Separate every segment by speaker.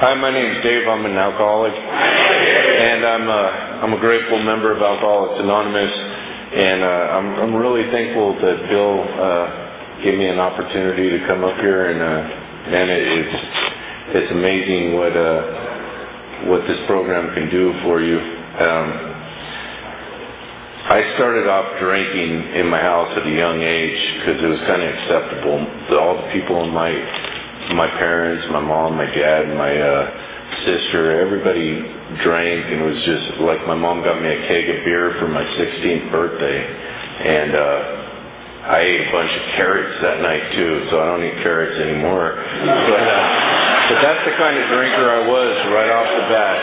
Speaker 1: Hi, my name is Dave. I'm an alcoholic, and I'm a grateful member of Alcoholics Anonymous, and I'm really thankful that Bill gave me an opportunity to come up here, and it's amazing what this program can do for you. I started off drinking in my house at a young age because it was kind of acceptable. All the people in my parents, my mom, my dad, my sister, everybody drank, and it was just like my mom got me a keg of beer for my 16th birthday, and I ate a bunch of carrots that night too, so I don't eat carrots anymore. But that's the kind of drinker I was right off the bat.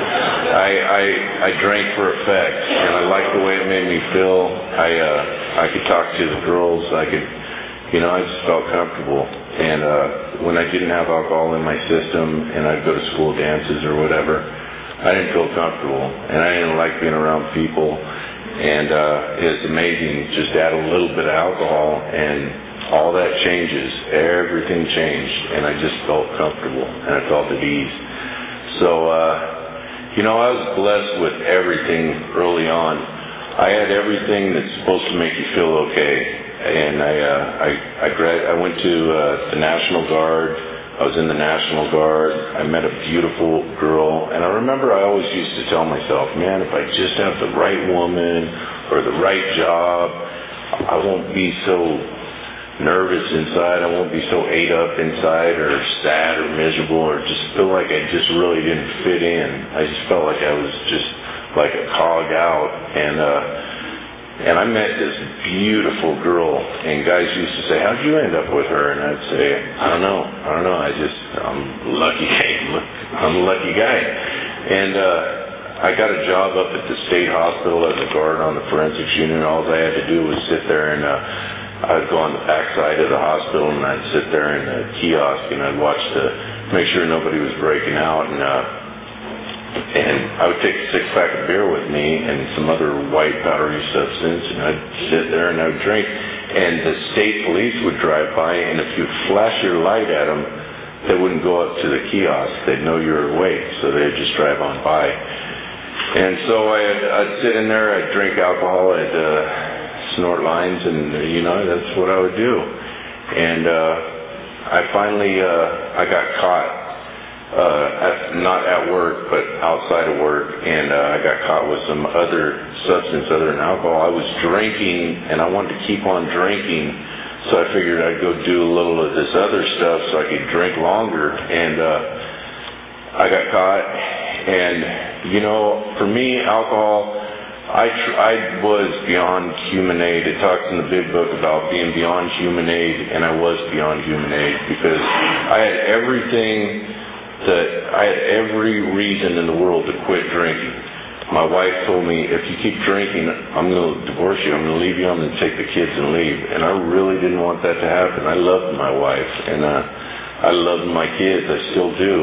Speaker 1: I drank for effect, and I liked the way it made me feel. I could talk to the girls. I just felt comfortable. And when I didn't have alcohol in my system and I'd go to school dances or whatever, I didn't feel comfortable, and I didn't like being around people. And it's amazing. Just add a little bit of alcohol and all that changes. Everything changed, and I just felt comfortable and I felt at ease. So, I was blessed with everything early on. I had everything that's supposed to make you feel okay. And I went to the National Guard. I was in the National Guard. I met a beautiful girl, and I remember I always used to tell myself, man, if I just have the right woman or the right job, I won't be so nervous inside. I won't be so ate up inside or sad or miserable or just feel like I just really didn't fit in. I just felt like I was just like a cog out, and I met this beautiful girl, and guys used to say, how'd you end up with her? And I'd say, I don't know. I'm lucky. I'm a lucky guy. And I got a job up at the state hospital as a guard on the forensics unit. All I had to do was sit there, and I'd go on the backside of the hospital, and I'd sit there in the kiosk, and I'd watch make sure nobody was breaking out, and I would take a six-pack of beer with me and some other white powdery substance, and I'd sit there and I would drink. And the state police would drive by, and if you flash your light at them, they wouldn't go up to the kiosk. They'd know you were awake, so they'd just drive on by. And so I'd sit in there, I'd drink alcohol, I'd snort lines, and that's what I would do. And I finally got caught. Not at work, but outside of work, and I got caught with some other substance other than alcohol. I was drinking, and I wanted to keep on drinking, so I figured I'd go do a little of this other stuff so I could drink longer, and I got caught. And, for me, alcohol, I was beyond human aid. It talks in the big book about being beyond human aid, and I was beyond human aid because I had every reason in the world to quit drinking. My wife told me, if you keep drinking, I'm going to divorce you. I'm going to leave you. I'm going to take the kids and leave. And I really didn't want that to happen. I loved my wife, and I loved my kids. I still do.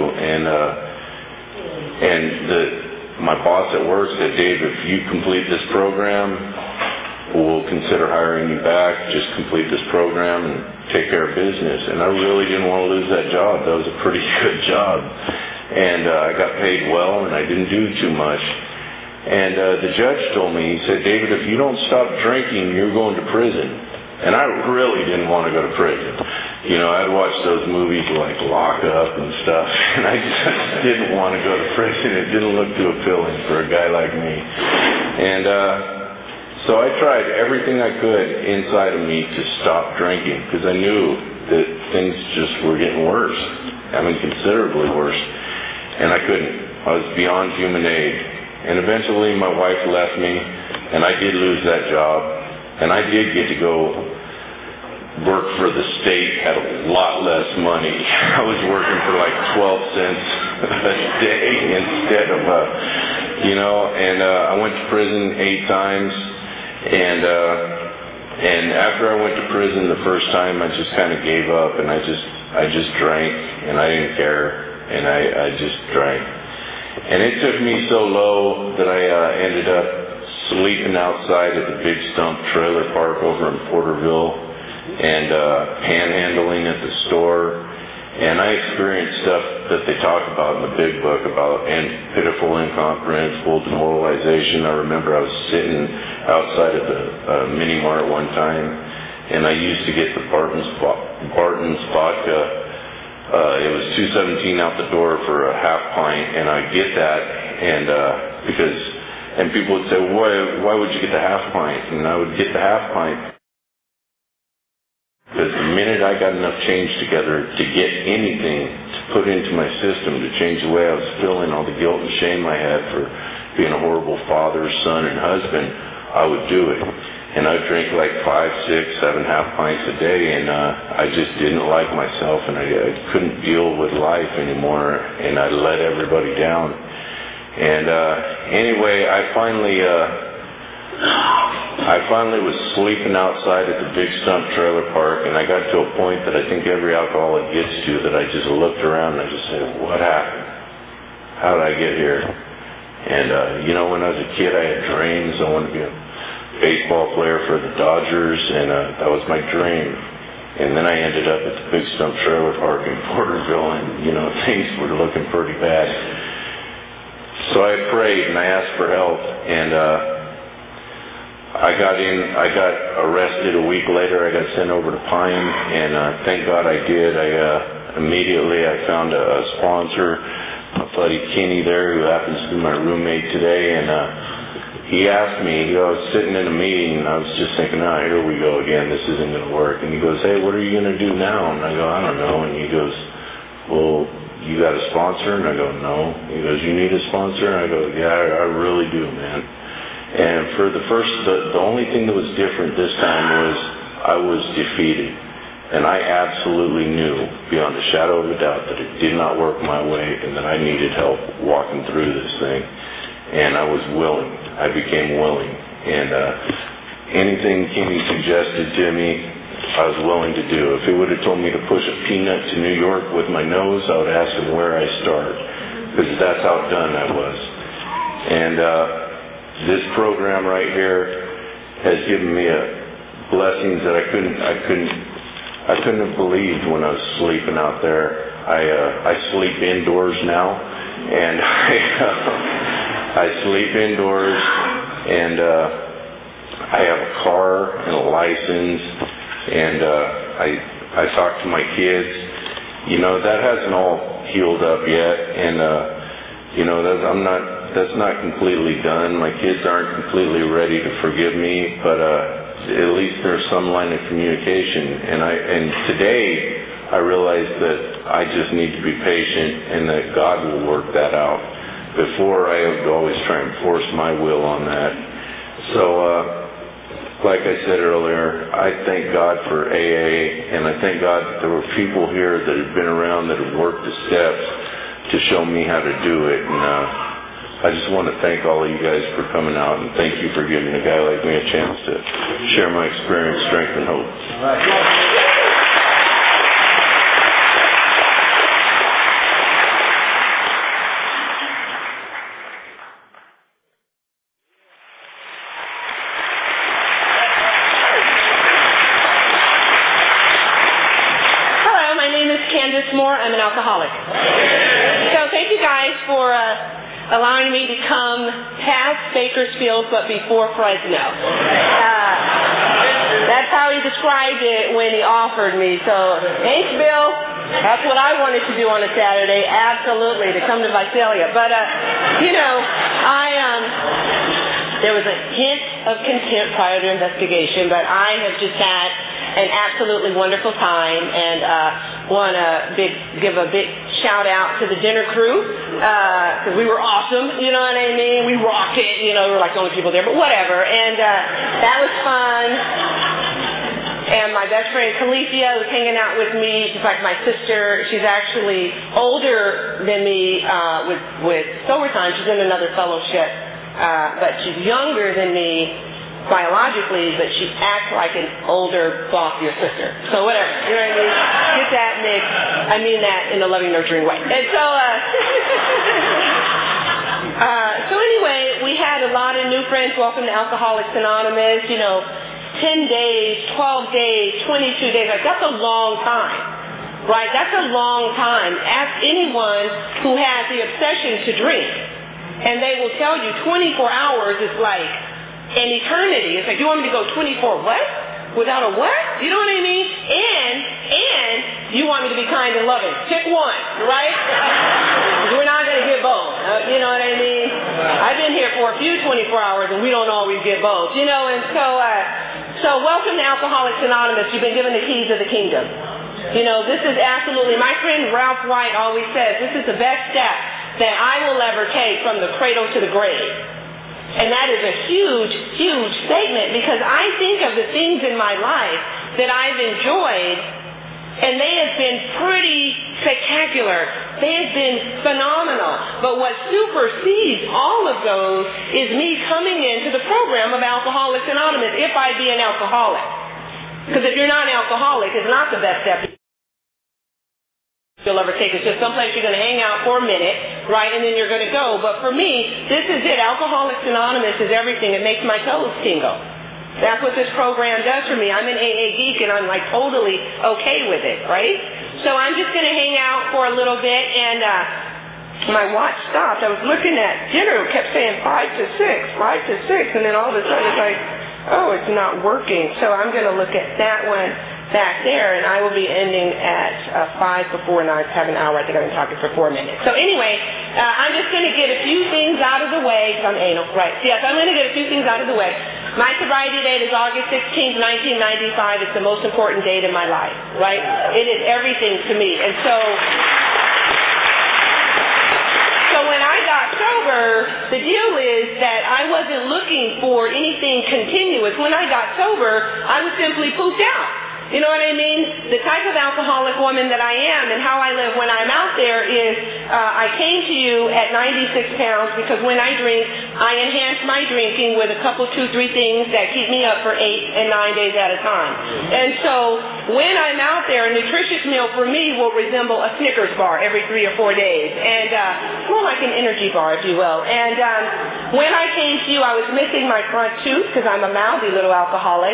Speaker 1: And my boss at work said, Dave, if you complete this program, we'll consider hiring you back. Just complete this program and take care of business. And I really didn't want to lose that job. That was a pretty good job. And I got paid well, and I didn't do too much. And the judge told me, he said, David, if you don't stop drinking, you're going to prison. And I really didn't want to go to prison. I'd watch those movies like Lock Up and stuff, and I just didn't want to go to prison. It didn't look too appealing for a guy like me. And so I tried everything I could inside of me to stop drinking because I knew that things just were getting worse. Considerably worse. And I couldn't. I was beyond human aid. And eventually my wife left me, and I did lose that job. And I did get to go work for the state at a lot less money. I was working for like 12 cents a day instead of, and I went to prison 8 times. And after I went to prison the first time, I just kind of gave up, and I just drank, and I didn't care, and I just drank. And it took me so low that I ended up sleeping outside at the Big Stump trailer park over in Porterville, and panhandling at the store, And I experienced stuff that they talk about in the big book about pitiful incontinence, full demoralization. I remember I was sitting outside of the mini mart one time, and I used to get the Barton's vodka. It was $2.17 out the door for a half pint, and I'd get that, and people would say, why would you get the half pint? And I would get the half pint because the minute I got enough change together to get anything to put into my system to change the way I was feeling, all the guilt and shame I had for being a horrible father, son, and husband, I would do it. And I'd drink like 5, 6, 7 half pints a day, and I just didn't like myself, and I couldn't deal with life anymore, and I let everybody down. And anyway, I finally was sleeping outside at the Big Stump Trailer Park, and I got to a point that I think every alcoholic gets to, that I just looked around and I just said, what happened? How did I get here? And when I was a kid, I had dreams. I wanted to be a baseball player for the Dodgers, and that was my dream. And then I ended up at the Big Stump Trailer Park in Porterville, and things were looking pretty bad. So I prayed and I asked for help, and I got arrested a week later. I got sent over to Pine, and thank God I did. Immediately I found a sponsor, my buddy Kenny there, who happens to be my roommate today, and he asked me, I was sitting in a meeting, and I was just thinking, here we go again, this isn't going to work. And he goes, hey, what are you going to do now? And I go, I don't know. And he goes, well, you got a sponsor? And I go, no. He goes, you need a sponsor? And I go, yeah, I really do, man. And for the only thing that was different this time was I was defeated. And I absolutely knew, beyond a shadow of a doubt, that it did not work my way and that I needed help walking through this thing. And I was willing. I became willing. And anything Kenny suggested to me, I was willing to do. If he would have told me to push a peanut to New York with my nose, I would ask him where I start, because that's how done I was. And this program right here has given me blessings that I couldn't have believed when I was sleeping out there. I sleep indoors now, and I sleep indoors, and I have a car and a license, and I talk to my kids. That hasn't all healed up yet, and that's not completely done. My kids aren't completely ready to forgive me, but at least there's some line of communication. And today I realize that I just need to be patient, and that God will work that out. Before, I would always try and force my will on that. So, like I said earlier, I thank God for AA, and I thank God that there were people here that have been around that have worked the steps to show me how to do it. And I just want to thank all of you guys for coming out, and thank you for giving a guy like me a chance to share my experience, strength, and hope. All right.
Speaker 2: I'm an alcoholic. So thank you guys for allowing me to come past Bakersfield but before Fresno. That's how he described it when he offered me. So thanks, Bill. That's what I wanted to do on a Saturday, absolutely, to come to Visalia. But, there was a hint of contempt prior to investigation, but I have just had an absolutely wonderful time, and want to give a big shout out to the dinner crew, because we were awesome, you know what I mean? We rocked it, we were like the only people there, but whatever. And that was fun. And my best friend Calicia was hanging out with me. She's like my sister. She's actually older than me with sober time. She's in another fellowship, but she's younger than me biologically, but she acts like an older, boffier sister. So whatever, you know what I mean? Get that mix. I mean that in a loving, nurturing way. And so, so anyway, we had a lot of new friends. Welcome to Alcoholics Anonymous. 10 days, 12 days, 22 days. Like, that's a long time. right? That's a long time. Ask anyone who has the obsession to drink, and they will tell you 24 hours is like an eternity. It's like, you want me to go 24 what? Without a what? You know what I mean? And you want me to be kind and loving. Pick one, right? We're not going to get both. You know what I mean? I've been here for a few 24 hours, and we don't always get both. You know, and so welcome to Alcoholics Anonymous. You've been given the keys of the kingdom. You know, this is absolutely, my friend Ralph White always says, this is the best step that I will ever take from the cradle to the grave. And that is a huge, huge statement, because I think of the things in my life that I've enjoyed, and they have been pretty spectacular. They have been phenomenal. But what supersedes all of those is me coming into the program of Alcoholics Anonymous, if I be an alcoholic. Because if you're not an alcoholic, it's not the best step you'll ever take. It's just someplace you're going to hang out for a minute, right, and then you're going to go. But for me, this is it. Alcoholics Anonymous is everything. It makes my toes tingle. That's what this program does for me. I'm an AA geek, and I'm like totally okay with it, right? So I'm just going to hang out for a little bit, and my watch stopped. I was looking at dinner. It kept saying 5 to 6, and then all of a sudden it's like, oh, it's not working. So I'm going to look at that one back there, and I will be ending at 5 before 9. I have an hour. I think I've been talking for 4 minutes. So anyway, I'm just going to get a few things out of the way, because I'm anal, right? Yes, I'm going to get a few things out of the way. My sobriety date is August 16th, 1995. It's the most important date in my life, right? It is everything to me. And so when I got sober, the deal is that I wasn't looking for anything continuous. When I got sober, I was simply pooped out. You know what I mean? The type of alcoholic woman that I am and how I live when I'm out there is I came to you at 96 pounds because when I drink, I enhance my drinking with a couple, 2, 3 things that keep me up for 8 and 9 days at a time. And so when I'm out there, a nutritious meal for me will resemble a Snickers bar every 3 or 4 days. And more like an energy bar, if you will. And when I came to you, I was missing my front tooth because I'm a mouthy little alcoholic.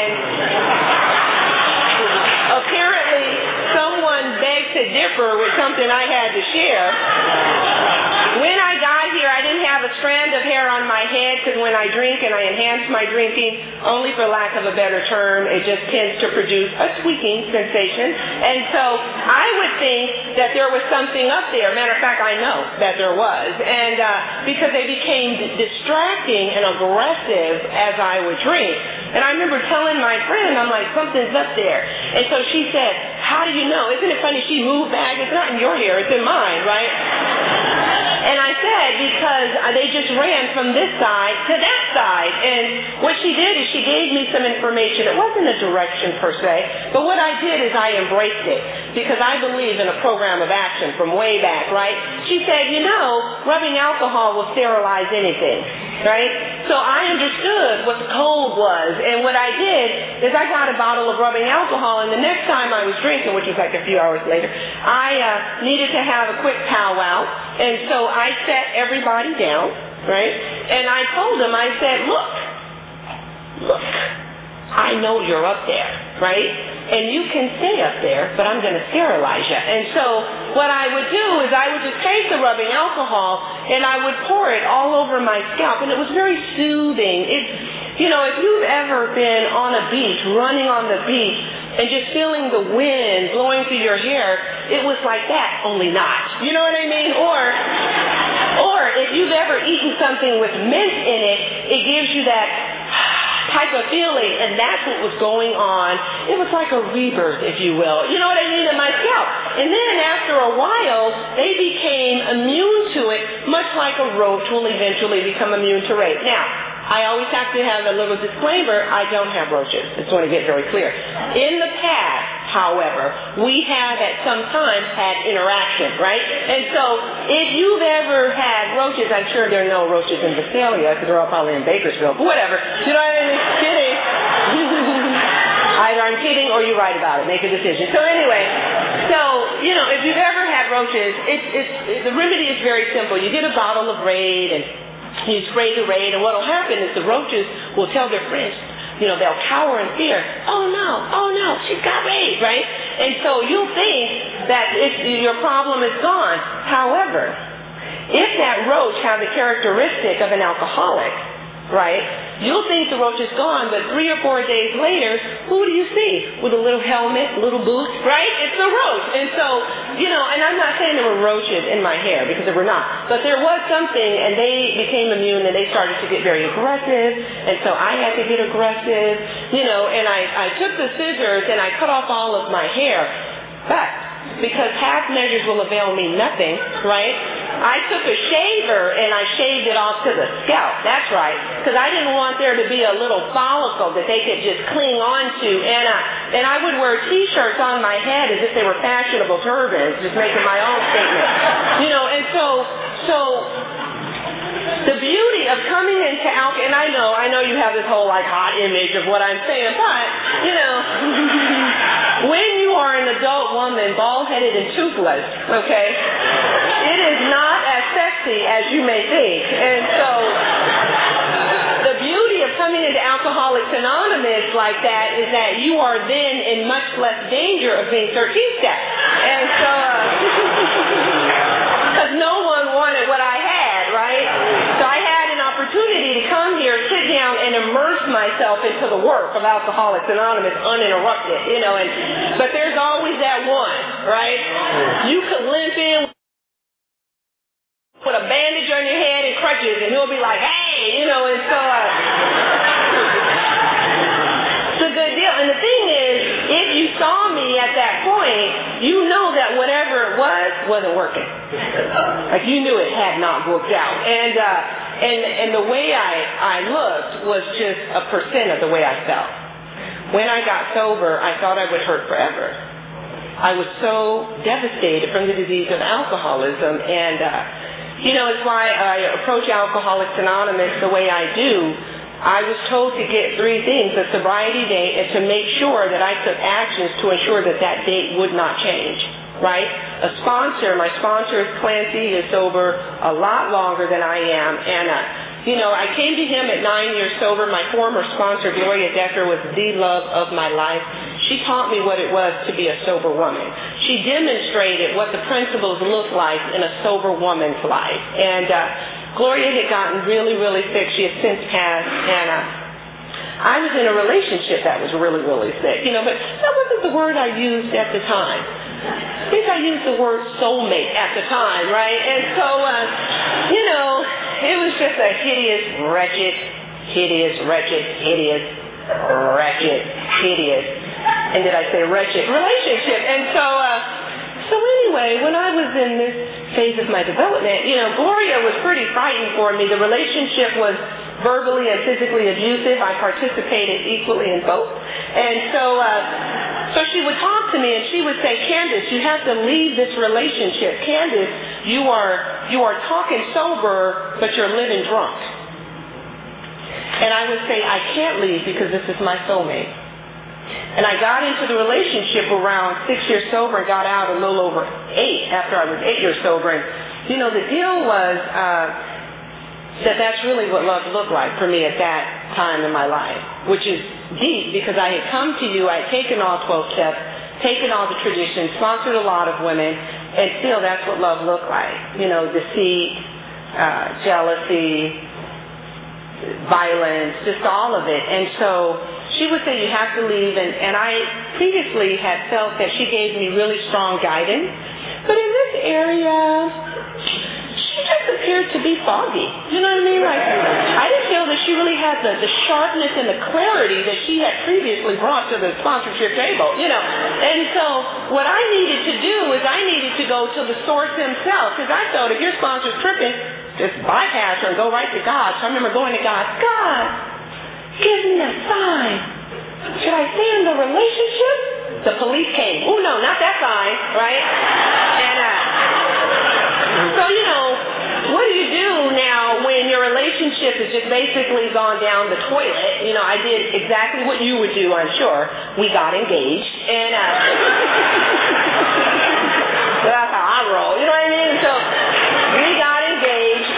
Speaker 2: And apparently, someone begged to differ with something I had to share. When I got here, I didn't have a strand of hair on my head because when I drink and I enhance my drinking, only for lack of a better term, it just tends to produce a squeaking sensation. And so I would think that there was something up there. Matter of fact, I know that there was. And because they became distracting and aggressive as I would drink. And I remember telling my friend, I'm like, something's up there. And so she said, how do you know? Isn't it funny? She moved back. It's not in your hair. It's in mine, right? And I said, because they just ran from this side to that side. And what she did is she gave me some information. It wasn't a direction per se, but what I did is I embraced it because I believe in a program of action from way back, right? She said, you know, rubbing alcohol will sterilize anything, right? So I understood what the code was. And what I did is I got a bottle of rubbing alcohol, and the next time I was drinking, which was like a few hours later, I needed to have a quick powwow. And so I sat everybody down, right? And I told them, I said, look, I know you're up there, right? And you can stay up there, but I'm going to sterilize you. And so what I would do is I would just take the rubbing alcohol and I would pour it all over my scalp, and it was very soothing. You know, if you've ever been on a beach, running on the beach, and just feeling the wind blowing through your hair, it was like that, only not. You know what I mean? Or if you've ever eaten something with mint in it, it gives you that type of feeling, and that's what was going on. It was like a rebirth, if you will. You know what I mean? In my scalp. And then after a while, they became immune to it, much like a roach will eventually become immune to rape. Now, I always have to have a little disclaimer. I don't have roaches. I just want to get very clear. In the past, however, we have at some times had interaction, right? And so if you've ever had roaches, I'm sure there are no roaches in Visalia because they're all probably in Bakersfield, but whatever. You know what I mean? Kidding. Either I'm kidding or you write about it. Make a decision. So anyway, you know, if you've ever had roaches, the remedy is very simple. You get a bottle of Raid and you spray the Raid, and what will happen is the roaches will tell their friends, you know, they'll cower in fear. Oh no, she's got Raid, right? And so you'll think that your problem is gone. However, if that roach has the characteristic of an alcoholic, right, you'll think the roach is gone, but 3 or 4 days later, who do you see with a little helmet, little boots, right? It's the roach. And so, and I'm not saying there were roaches in my hair, because there were not, but there was something, and they became immune, and they started to get very aggressive, and so I had to get aggressive, and I took the scissors, and I cut off all of my hair, but because half measures will avail me nothing, right? I took a shaver and I shaved it off to the scalp. That's right, because I didn't want there to be a little follicle that they could just cling on to. And I would wear T-shirts on my head as if they were fashionable turbans, just making my own statement. And so the beauty of coming into alcohol, and I know you have this whole hot image of what I'm saying, but, when you are an adult woman, bald-headed and toothless, okay, it is not as sexy as you may think. And so the beauty of coming into Alcoholics Anonymous like that is that you are then in much less danger of being 13 steps. And so, because no one wanted what I had, right? So I had an opportunity to come here, sit down, and immerse myself into the work of Alcoholics Anonymous uninterrupted, but there's always that one, right? You could limp in with a bandage on your head and crutches, and he'll be like, hey, and so it's a good deal. And the thing is, if you saw me at that point, you know that whatever it wasn't working. You knew it had not worked out. And the way I looked was just a % of the way I felt. When I got sober, I thought I would hurt forever. I was so devastated from the disease of alcoholism, and it's why I approach Alcoholics Anonymous the way I do. I was told to get 3 things: a sobriety date, and to make sure that I took actions to ensure that date would not change, right? A sponsor, my sponsor is Clancy, is sober a lot longer than I am, and I came to him at 9 years sober. My former sponsor, Gloria Decker, was the love of my life. She taught me what it was to be a sober woman. She demonstrated what the principles look like in a sober woman's life. And Gloria had gotten really, really sick. She had since passed, and I was in a relationship that was really, really sick. But that wasn't the word I used at the time. I think I used the word soulmate at the time, right? And so, it was just a hideous, wretched, and did I say wretched, relationship. And so anyway, when I was in this phase of my development, Gloria was pretty frightened for me. The relationship was verbally and physically abusive. I participated equally in both. And so she would talk to me and she would say, Candace, you have to leave this relationship. Candace, you are talking sober, but you're living drunk. And I would say, I can't leave because this is my soulmate. And I got into the relationship around 6 years sober and got out a little over 8 after I was 8 years sober. And, the deal was that's really what love looked like for me at that time in my life, which is deep because I had come to you, I had taken all 12 steps, taken all the traditions, sponsored a lot of women, and still that's what love looked like. Deceit, jealousy, violence, just all of it. And so she would say you have to leave, and I previously had felt that she gave me really strong guidance, but in this area she just appeared to be foggy. You know what I mean? I didn't feel that she really had the sharpness and the clarity that she had previously brought to the sponsorship table, And so what I needed to do is I needed to go to the source himself, because I thought if your sponsor's tripping, just bypass her and go right to God. So I remember going to God, give me a sign. Should I stay in the relationship? The police came. Oh, no, not that sign, right? And so, what do you do now when your relationship has just basically gone down the toilet? I did exactly what you would do, I'm sure. We got engaged. And so that's how I roll. You know what I mean? So we got engaged,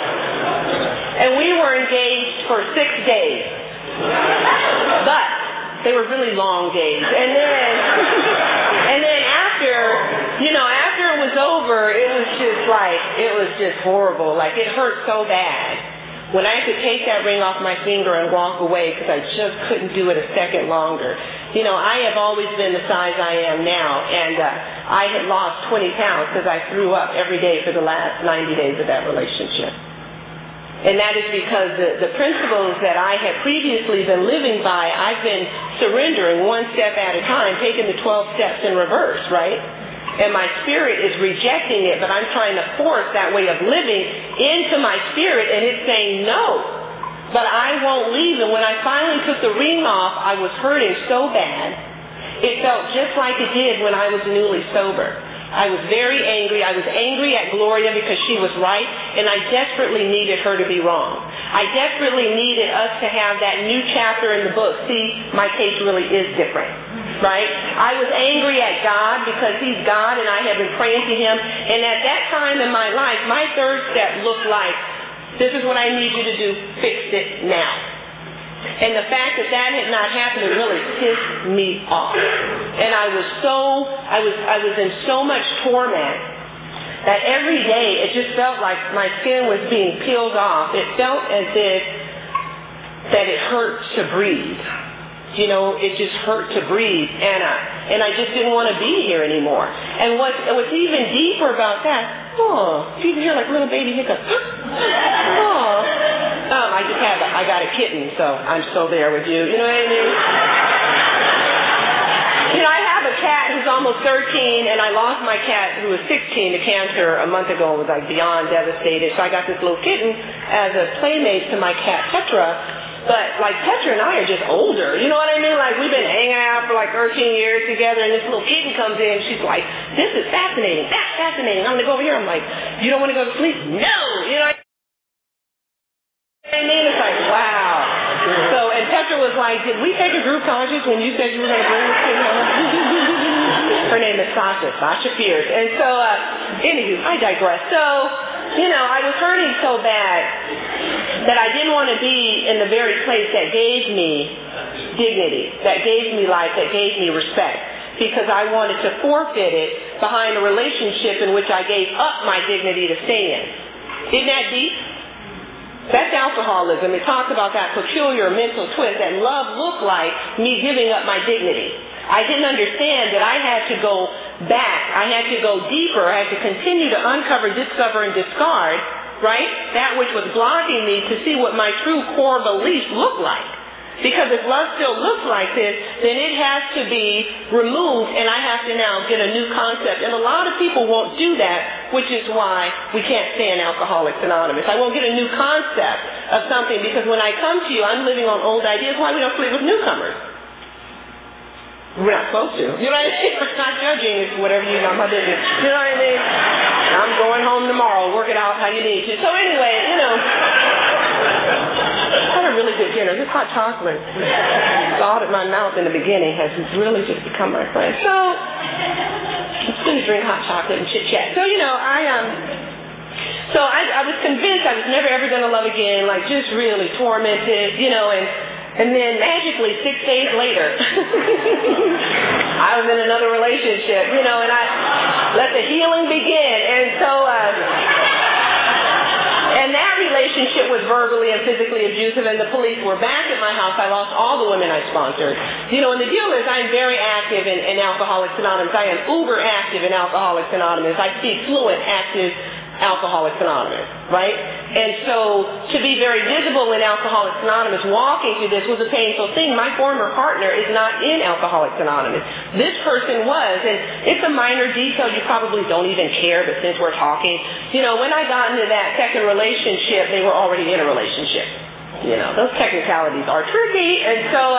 Speaker 2: and we were engaged for 6 days. But they were really long days. And then after it was over, it was just horrible. Like, it hurt so bad. When I could take that ring off my finger and walk away because I just couldn't do it a second longer. I have always been the size I am now, and I had lost 20 pounds because I threw up every day for the last 90 days of that relationship. And that is because the principles that I had previously been living by, I've been surrendering one step at a time, taking the 12 steps in reverse, right? And my spirit is rejecting it, but I'm trying to force that way of living into my spirit, and it's saying no. But I won't leave. And when I finally took the ring off, I was hurting so bad. It felt just like it did when I was newly sober. I was very angry. I was angry at Gloria because she was right, and I desperately needed her to be wrong. I desperately needed us to have that new chapter in the book. See, my case really is different. Right? I was angry at God because He's God and I have been praying to Him. And at that time in my life, my third step looked like, this is what I need you to do, fix it now. And the fact that had not happened, it really pissed me off. And I was in so much torment that every day it just felt like my skin was being peeled off. It felt as if that it hurt to breathe. It just hurt to breathe, and I just didn't want to be here anymore. And what's even deeper about that, you can hear like little baby hiccups. I got a kitten, so I'm still there with you. You know what I mean? I have a cat who's almost 13, and I lost my cat who was 16 to cancer a month ago and was like beyond devastated. So I got this little kitten as a playmate to my cat Petra. But, like, Petra and I are just older. You know what I mean? Like, we've been hanging out for, 13 years together, and this little kitten comes in, and she's like, this is fascinating. That's fascinating. I'm going to go over here. I'm like, you don't want to go to sleep? No! You know what I mean? It's like, wow. So, and Petra was like, did we take a group conscious when you said you were going to bring this kitten home? Her name is Sasha Fierce. And so, anywho, I digress. So, I was hurting so bad that I didn't want to be in the very place that gave me dignity, that gave me life, that gave me respect, because I wanted to forfeit it behind a relationship in which I gave up my dignity to stay in. Isn't that deep? That's alcoholism. It talks about that peculiar mental twist that love looked like me giving up my dignity. I didn't understand that I had to go back. I had to go deeper. I had to continue to uncover, discover, and discard, right? That which was blocking me to see what my true core beliefs look like. Because if love still looks like this, then it has to be removed, and I have to now get a new concept. And a lot of people won't do that, which is why we can't stay in Alcoholics Anonymous. I won't get a new concept of something, because when I come to you, I'm living on old ideas. Why we don't sleep with newcomers? We're not supposed to. You know what I mean? I'm not judging. It's whatever you know, my business. You know what I mean? I'm going home tomorrow. Work it out how you need to. So anyway, I had a really good dinner. This hot chocolate thawed at my mouth in the beginning has really just become my friend. So I'm just going to drink hot chocolate and chit-chat. So, I was convinced I was never ever going to love again, like just really tormented, and then magically 6 days later, I was in another relationship, and I let the healing begin. And so, and that relationship was verbally and physically abusive, and the police were back at my house. I lost all the women I sponsored. And the deal is I'm very active in Alcoholics Anonymous. I am uber active in Alcoholics Anonymous. I speak fluent, active Alcoholics Anonymous, right? And so to be very visible in Alcoholics Anonymous, walking through this was a painful thing. My former partner is not in Alcoholics Anonymous. This person was, and it's a minor detail. You probably don't even care, but since we're talking, when I got into that second relationship, they were already in a relationship. Those technicalities are tricky, and so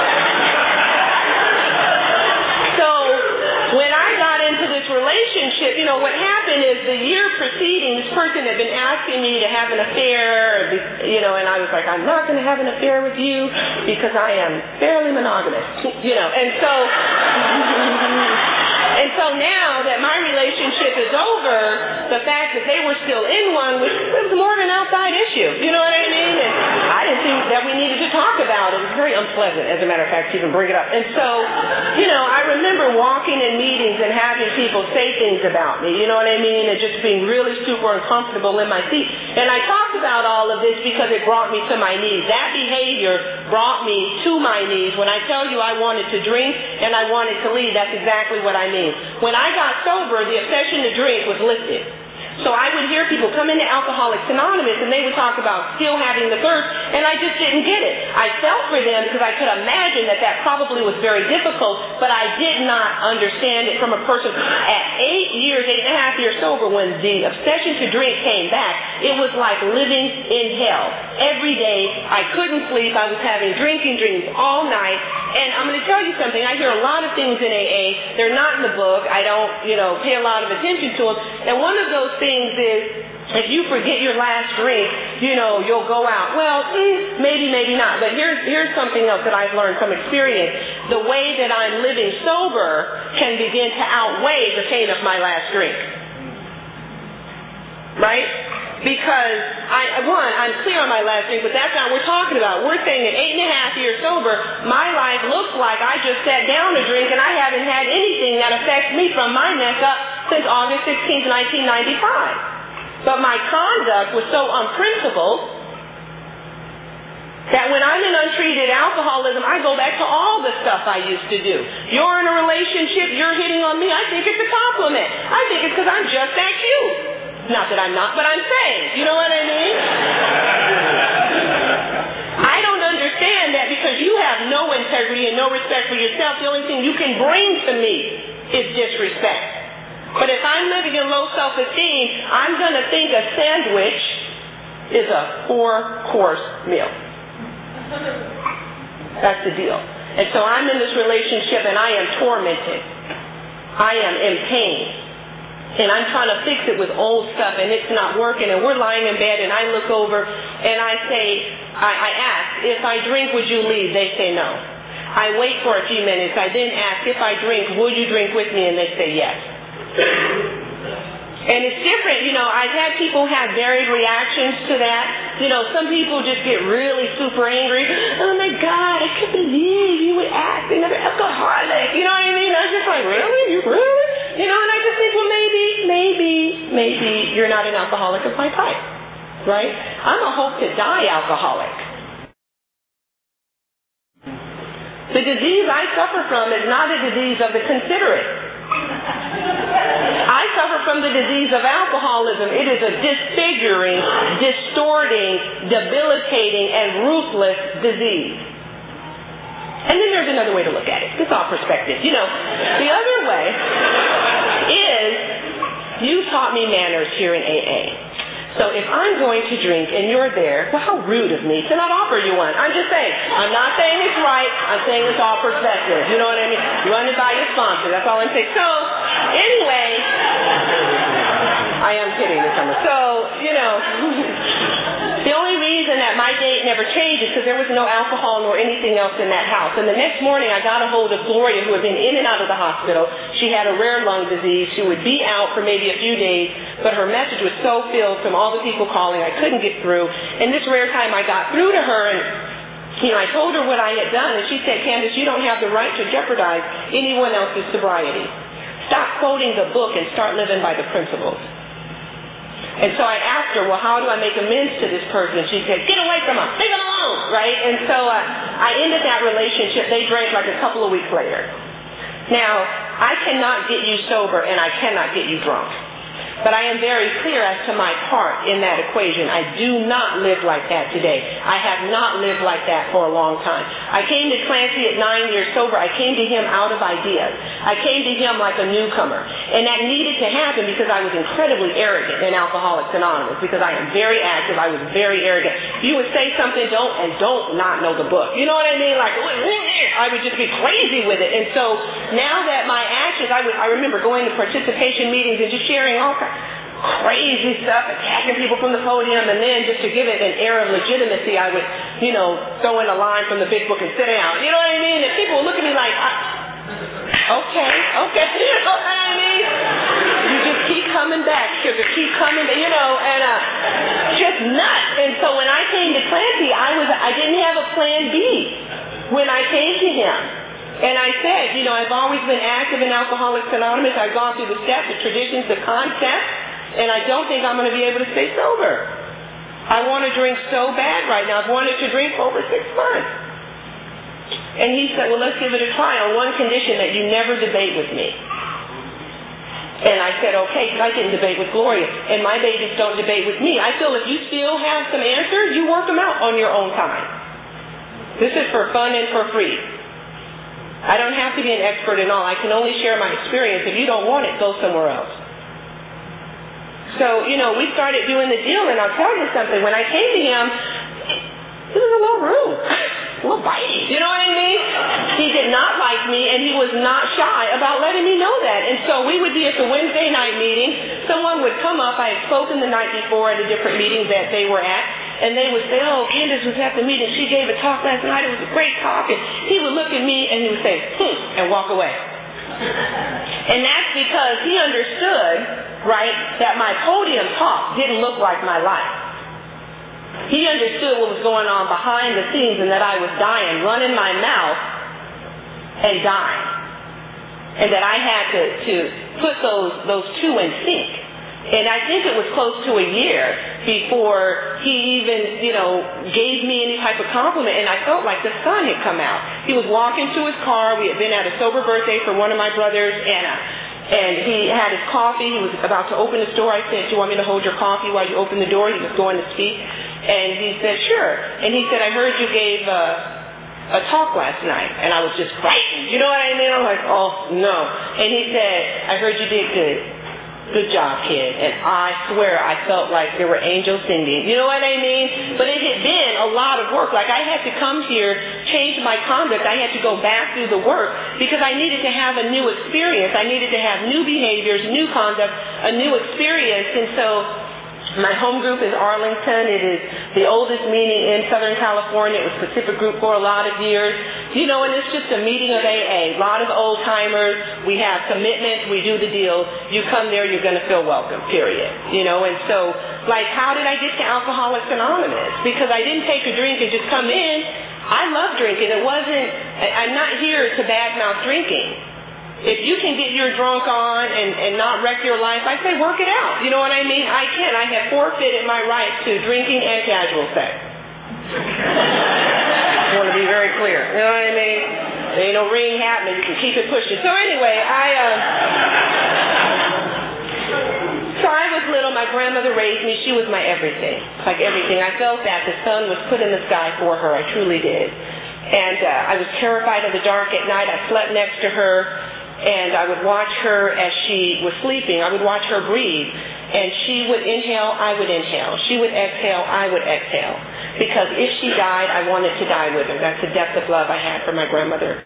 Speaker 2: when I got into this relationship, what happened is the year preceding, this person had been asking me to have an affair, and I was like, I'm not going to have an affair with you because I am fairly monogamous, and so And so now that my relationship is over, the fact that they were still in one was more of an outside issue. You know what I mean? And I didn't think that we needed to talk about it. It was very unpleasant, as a matter of fact, to even bring it up. And so, I remember walking in meetings and having people say things about me, you know what I mean, and just being really super uncomfortable in my seat. And I talked about all of this because it brought me to my knees. That behavior brought me to my knees. When I tell you I wanted to drink and I wanted to leave, that's exactly what I mean. When I got sober, the obsession to drink was lifted. So I would hear people come into Alcoholics Anonymous and they would talk about still having the thirst, and I just didn't get it. I felt for them because I could imagine that probably was very difficult, but I did not understand it from a person. At 8.5 years sober, when the obsession to drink came back, it was like living in hell. Every day, I couldn't sleep. I was having drinking dreams all night. And I'm going to tell you something. I hear a lot of things in AA. They're not in the book. I don't, pay a lot of attention to them. And one of those things is, if you forget your last drink, you'll go out. Well, maybe, maybe not. But here's something else that I've learned from experience. The way that I'm living sober can begin to outweigh the pain of my last drink. Right? Because, I'm clear on my last drink, but that's not what we're talking about. We're saying at 8.5 years sober, my life looks like I just sat down to drink and I haven't had anything that affects me from my neck up since August 16th, 1995. But my conduct was so unprincipled that when I'm in untreated alcoholism, I go back to all the stuff I used to do. You're in a relationship, you're hitting on me, I think it's a compliment. I think it's because I'm just that cute. Not that I'm not, but I'm saying. You know what I mean? I don't understand that because you have no integrity and no respect for yourself. The only thing you can bring to me is disrespect. But if I'm living in low self-esteem, I'm going to think a sandwich is a 4-course meal. That's the deal. And so I'm in this relationship and I am tormented. I am in pain. And I'm trying to fix it with old stuff and it's not working, and we're lying in bed and I look over and I ask, if I drink, would you leave? They say no. I wait for a few minutes. I then ask, if I drink, would you drink with me? And they say yes. And it's different. I've had people have varied reactions to that. Some people just get really super angry. Oh my God, I can't believe you would ask another alcoholic. You know what I mean? I was just like, really? You really? And I just think, well, maybe you're not an alcoholic of my type, right? I'm a hope to die alcoholic. The disease I suffer from is not a disease of the considerate. I suffer from the disease of alcoholism. It is a disfiguring, distorting, debilitating, and ruthless disease. And then there's another way to look at it. It's all perspective. The other way is, you taught me manners here in AA. So if I'm going to drink and you're there, well, how rude of me to not offer you one. I'm just saying. I'm not saying it's right. I'm saying it's all perspective. You know what I mean? Run it by your sponsor. That's all I'm saying. So, anyway, I am kidding this summer. So, the only reason that my date never changed is because there was no alcohol nor anything else in that house. And the next morning I got a hold of Gloria, who had been in and out of the hospital. She had a rare lung disease. She would be out for maybe a few days, but her message was so filled from all the people calling, I couldn't get through. And this rare time I got through to her, and I told her what I had done, and she said, Candace, you don't have the right to jeopardize anyone else's sobriety. Stop quoting the book and start living by the principles. And so I asked her, well, how do I make amends to this person? And she said, get away from him. Leave him alone, right? And so I ended that relationship. They drank like a couple of weeks later. Now, I cannot get you sober and I cannot get you drunk. But I am very clear as to my part in that equation. I do not live like that today. I have not lived like that for a long time. I came to Clancy at 9 years sober. I came to him out of ideas. I came to him like a newcomer. And that needed to happen because I was incredibly arrogant in Alcoholics Anonymous, because I am very active. I was very arrogant. You would say something, don't not know the book. You know what I mean? Like, I would just be crazy with it. And so now that my actions, I remember going to participation meetings and just sharing all kinds crazy stuff, attacking people from the podium, and then just to give it an air of legitimacy, I would, throw in a line from the big book and sit down. You know what I mean? And people would look at me like, okay. You know what I pictures that keep coming, and just nuts. And so when I came to Clancy, I didn't have a plan B when I came to him. And I said, I've always been active in Alcoholics Anonymous. I've gone through the steps, the traditions, the concepts, and I don't think I'm going to be able to stay sober. I want to drink so bad right now. I've wanted to drink for over 6 months. And he said, well, let's give it a try on one condition, that you never debate with me. And I said, okay, because I didn't debate with Gloria. And my babies don't debate with me. I feel if you still have some answers, you work them out on your own time. This is for fun and for free. I don't have to be an expert in all. I can only share my experience. If you don't want it, go somewhere else. So, we started doing the deal, and I'll tell you something. When I came to him, it was a little rude. A little bitey. You know what I mean? He did not like me, and he was not shy about letting me know that. And so we would be at the Wednesday night meeting. Someone would come up. I had spoken the night before at a different meeting that they were at. And they would say, oh, Candace was at the meeting. She gave a talk last night. It was a great talk. And he would look at me, and he would say, and walk away. And that's because he understood, right, that my podium talk didn't look like my life. He understood what was going on behind the scenes, and that I was dying, running my mouth and dying. And that I had to put those two in sync. And I think it was close to a year before he even, gave me any type of compliment. And I felt like the sun had come out. He was walking to his car. We had been at a sober birthday for one of my brothers, and he had his coffee. He was about to open his door. I said, do you want me to hold your coffee while you open the door? He was going to speak. And he said, sure. And he said, I heard you gave a talk last night. And I was just frightened. You know what I mean? I'm like, oh, no. And he said, I heard you did good. Good job, kid. And I swear I felt like there were angels singing. You know what I mean? But it had been a lot of work. Like I had to come here, change my conduct. I had to go back through the work because I needed to have a new experience. I needed to have new behaviors, new conduct, a new experience. And so my home group is Arlington. It is the oldest meeting in Southern California. It was Pacific Group for a lot of years. And it's just a meeting of AA. A lot of old timers. We have commitments. We do the deal. You come there, you're going to feel welcome, period. And so, how did I get to Alcoholics Anonymous? Because I didn't take a drink and just come in. I love drinking. I'm not here to badmouth drinking. If you can get your drunk on and not wreck your life, I say work it out. You know what I mean? I can. I have forfeited my right to drinking and casual sex. I want to be very clear. You know what I mean? There ain't no ring happening. You can keep it pushing. So anyway, I was little. My grandmother raised me. She was my everything. Like everything. I felt that the sun was put in the sky for her. I truly did. And I was terrified of the dark at night. I slept next to her. And I would watch her as she was sleeping. I would watch her breathe. And she would inhale, I would inhale. She would exhale, I would exhale. Because if she died, I wanted to die with her. That's the depth of love I had for my grandmother.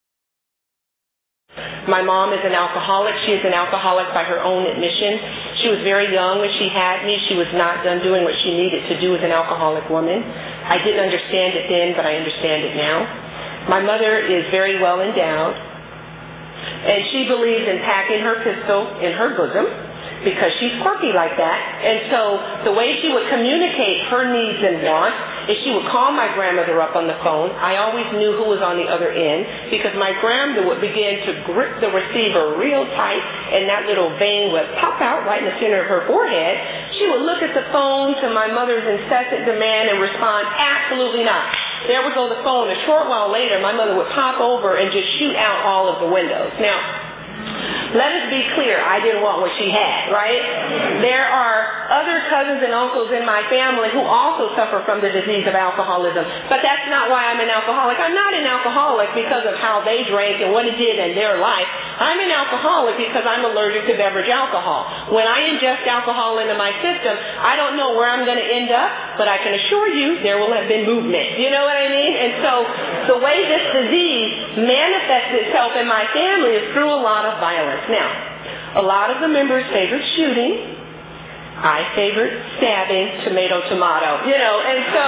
Speaker 2: My mom is an alcoholic. She is an alcoholic by her own admission. She was very young when she had me. She was not done doing what she needed to do as an alcoholic woman. I didn't understand it then, but I understand it now. My mother is very well endowed. And she believes in packing her pistol in her bosom because she's quirky like that. And so the way she would communicate her needs and wants is she would call my grandmother up on the phone. I always knew who was on the other end because my grandmother would begin to grip the receiver real tight and that little vein would pop out right in the center of her forehead. She would look at the phone to my mother's incessant demand and respond, absolutely not. There would go the phone. A short while later, my mother would pop over and just shoot out all of the windows. Now, let us be clear. I didn't want what she had, right? There are other cousins and uncles in my family who also suffer from the disease of alcoholism. But that's not why I'm an alcoholic. I'm not an alcoholic because of how they drank and what it did in their life. I'm an alcoholic because I'm allergic to beverage alcohol. When I ingest alcohol into my system, I don't know where I'm going to end up, but I can assure you there will have been movement. You know what I mean? And so the way this disease manifests itself in my family is through a lot of violence. Now, a lot of the members favored shooting. I favored stabbing, tomato, and so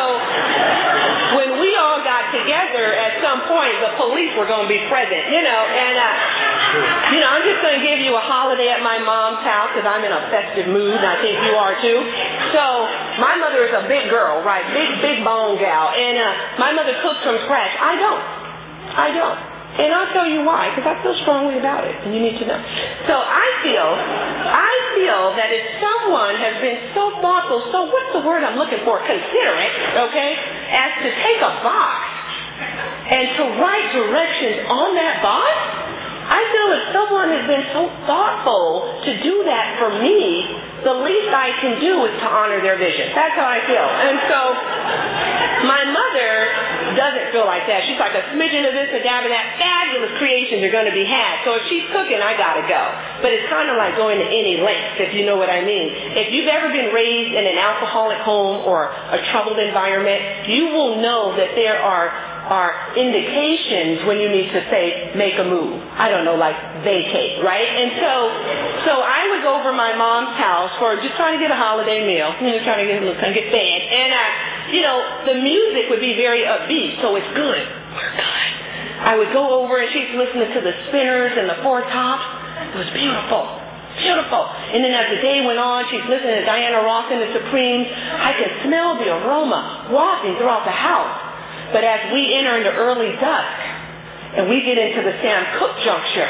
Speaker 2: when we all got together at some point, the police were going to be present, and I'm just going to give you a holiday at my mom's house because I'm in a festive mood, and I think you are too. So my mother is a big girl, right? Big bone gal. And my mother cooks from scratch. I don't. And I'll tell you why, because I feel strongly about it, and you need to know. So I feel that if someone has been so thoughtful, so what's the word I'm looking for? Considerate, okay, as to take a box and to write directions on that box, I feel if someone has been so thoughtful to do that for me, the least I can do is to honor their vision. That's how I feel. And so my mother doesn't feel like that. She's like a smidgen of this, a dab of that. Fabulous creations are going to be had. So if she's cooking, I got to go. But it's kind of like going to any lengths, if you know what I mean. If you've ever been raised in an alcoholic home or a troubled environment, you will know that there are indications when you need to say, make a move. I don't know, like vacate, right? And so I would go over to my mom's house for just trying to get a holiday meal, trying to get fed. And, the music would be very upbeat, so it's good. We're good. I would go over and she's listening to the Spinners and the Four Tops. It was beautiful. Beautiful. And then as the day went on, she's listening to Diana Ross and the Supremes. I could smell the aroma wafting throughout the house. But as we enter into early dusk, and we get into the Sam Cooke juncture,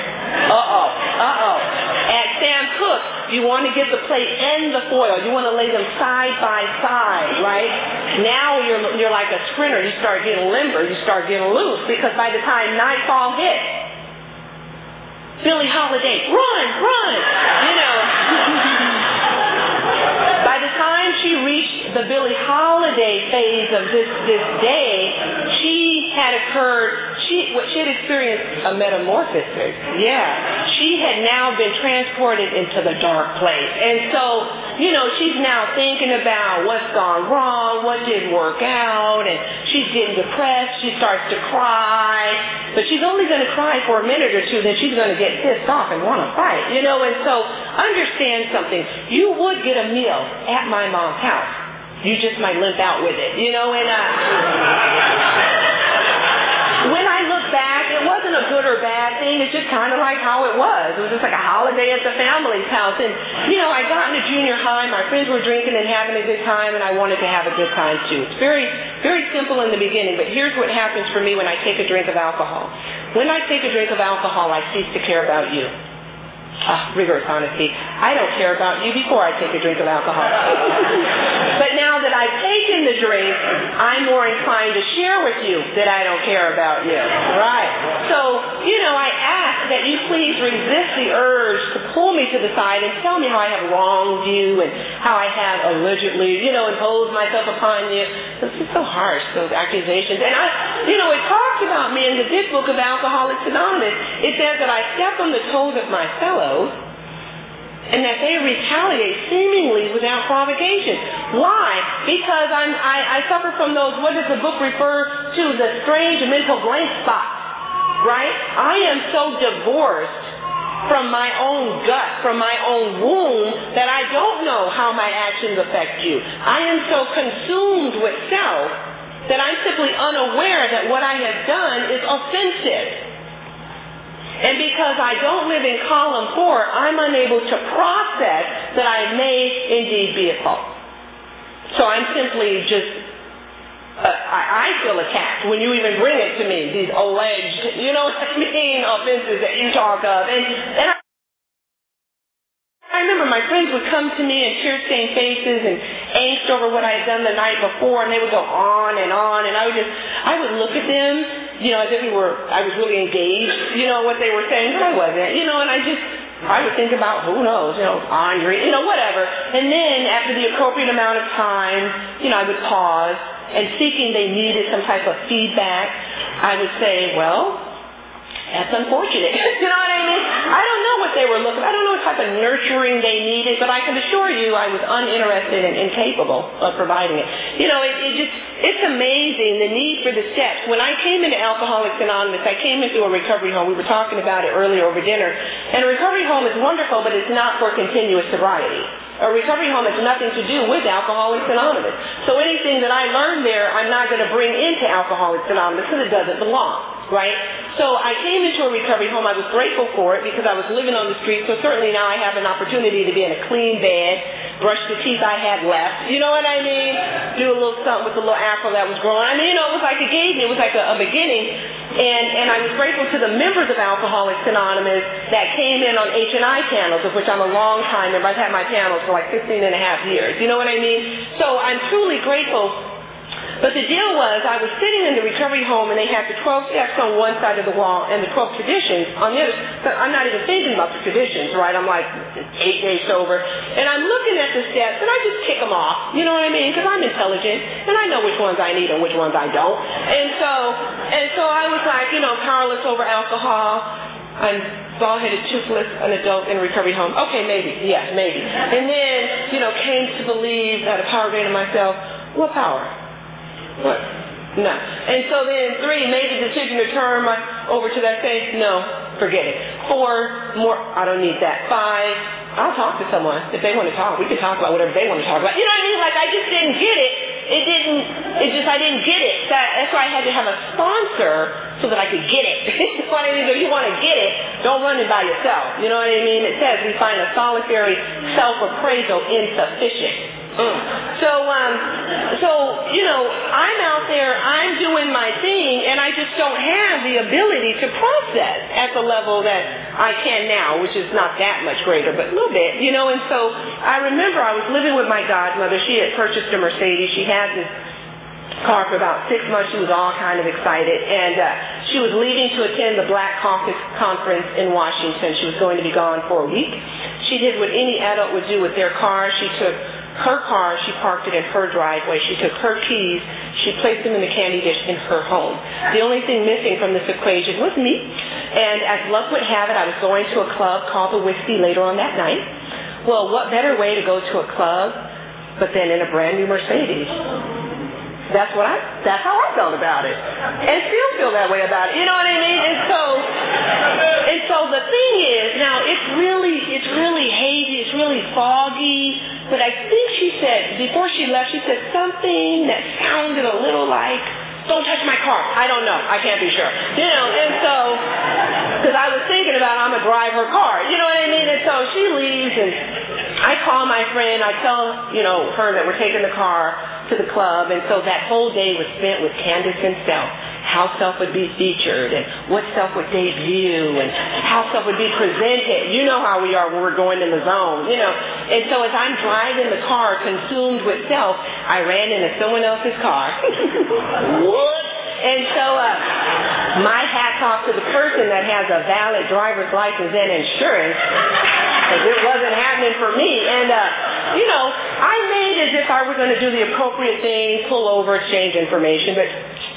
Speaker 2: at Sam Cooke, you want to get the plate and the foil. You want to lay them side by side, right? Now you're like a sprinter. You start getting limber. You start getting loose because by the time nightfall hits, Billie Holiday, run! By the time she reached the Billie Holiday phase of this day, she had experienced a metamorphosis. Yeah. She had now been transported into the dark place. And so, she's now thinking about what's gone wrong, what didn't work out, and she's getting depressed. She starts to cry. But she's only going to cry for a minute or two, then she's going to get pissed off and want to fight, And so understand something. You would get a meal at my mom's house. You just might limp out with it, when I look back, it wasn't a good or bad thing. It's just kind of like how it was. It was just like a holiday at the family's house. And, I got into junior high. My friends were drinking and having a good time, and I wanted to have a good time, too. It's very, very simple in the beginning, but here's what happens for me when I take a drink of alcohol. When I take a drink of alcohol, I cease to care about you. Rigorous honesty. I don't care about you before I take a drink of alcohol. But now that I've taken the drink, I'm more inclined to share with you that I don't care about you. Right. So, I ask that you please resist the urge to pull me to the side and tell me how I have wronged you and how I have allegedly, imposed myself upon you. It's just so harsh, those accusations. And it talks about me in the big book of Alcoholics Anonymous. It says that I step on the toes of my fellows and that they retaliate seemingly without provocation. Why? Because I suffer from those, what does the book refer to, the strange mental blank spots, right? I am so divorced from my own gut, from my own womb, that I don't know how my actions affect you. I am so consumed with self that I'm simply unaware that what I have done is offensive. And because I don't live in column 4, I'm unable to process that I may indeed be at fault. So I'm simply just, I feel attacked when you even bring it to me, these alleged, offenses that you talk of. And I remember my friends would come to me in tear-stained faces and angst over what I had done the night before, and they would go on, and I would look at them, as if I was really engaged, what they were saying, but I wasn't, and I would think about, who knows, Andre, whatever. And then after the appropriate amount of time, I would pause, and seeking they needed some type of feedback, I would say, well, that's unfortunate. You know what I mean? I don't know what they were looking for. I don't know what type of nurturing they needed, but I can assure you I was uninterested and incapable of providing it. It's amazing the need for the steps. When I came into Alcoholics Anonymous, I came into a recovery home. We were talking about it earlier over dinner. And a recovery home is wonderful, but it's not for continuous sobriety. A recovery home has nothing to do with Alcoholics Anonymous. So anything that I learned there, I'm not going to bring into Alcoholics Anonymous because it doesn't belong. right? So I came into a recovery home. I was grateful for it because I was living on the street, so certainly now I have an opportunity to be in a clean bed, brush the teeth I had left, you know what I mean? Do a little something with the little afro that was growing. I mean, it was like it was like a beginning. And I was grateful to the members of Alcoholics Anonymous that came in on H&I panels, of which I'm a long time member. I've had my panels for like 15 and a half years. You know what I mean? So I'm truly grateful. But the deal was, I was sitting in the recovery home, and they had the 12 steps on one side of the wall and the 12 traditions on the other. But I'm not even thinking about the traditions, right? I'm like 8 days sober. And I'm looking at the steps, and I just tick them off. You know what I mean? Because I'm intelligent, and I know which ones I need and which ones I don't. And so I was like, powerless over alcohol. I'm bald-headed, toothless, an adult in a recovery home. Okay, maybe. Yeah, maybe. And then, came to believe that a power greater than myself. What power? What? No. And so then 3, made the decision to turn over to that faith. No, forget it. 4, more, I don't need that. 5, I'll talk to someone. If they want to talk, we can talk about whatever they want to talk about. You know what I mean? Like, I just didn't get it. I didn't get it. That's why I had to have a sponsor so that I could get it. You know what I mean? If you want to get it, don't run it by yourself. You know what I mean? It says we find a solitary self-appraisal insufficient. So, I'm out there, I'm doing my thing, and I just don't have the ability to process at the level that I can now, which is not that much greater, but a little bit, and so I remember I was living with my godmother. She had purchased a Mercedes. She had this car for about 6 months. She was all kind of excited, and she was leaving to attend the Black Caucus Conference in Washington. She was going to be gone for a week. She did what any adult would do with their car. She took her car, she parked it in her driveway. She took her keys, she placed them in the candy dish in her home. The only thing missing from this equation was me. And as luck would have it, I was going to a club called the Whiskey later on that night. Well, what better way to go to a club but then in a brand new Mercedes? That's how I felt about it. And still feel that way about it. You know what I mean? And so the thing is, now it's really hazy, it's really foggy, but I think she said, before she left, she said something that sounded a little like, don't touch my car. I don't know. I can't be sure. And so, because I was thinking about I'm going to drive her car. You know what I mean? And so she leaves, and I call my friend. I tell, her that we're taking the car to the club. And so that whole day was spent with Candace and Self. How self would be featured, and what self would debut, and how self would be presented. You know how we are when we're going in the zone, And so as I'm driving the car, consumed with self, I ran into someone else's car. What? And so my hat's off to the person that has a valid driver's license and insurance, because it wasn't happening for me. And, I made as if I were going to do the appropriate thing, pull over, exchange information, but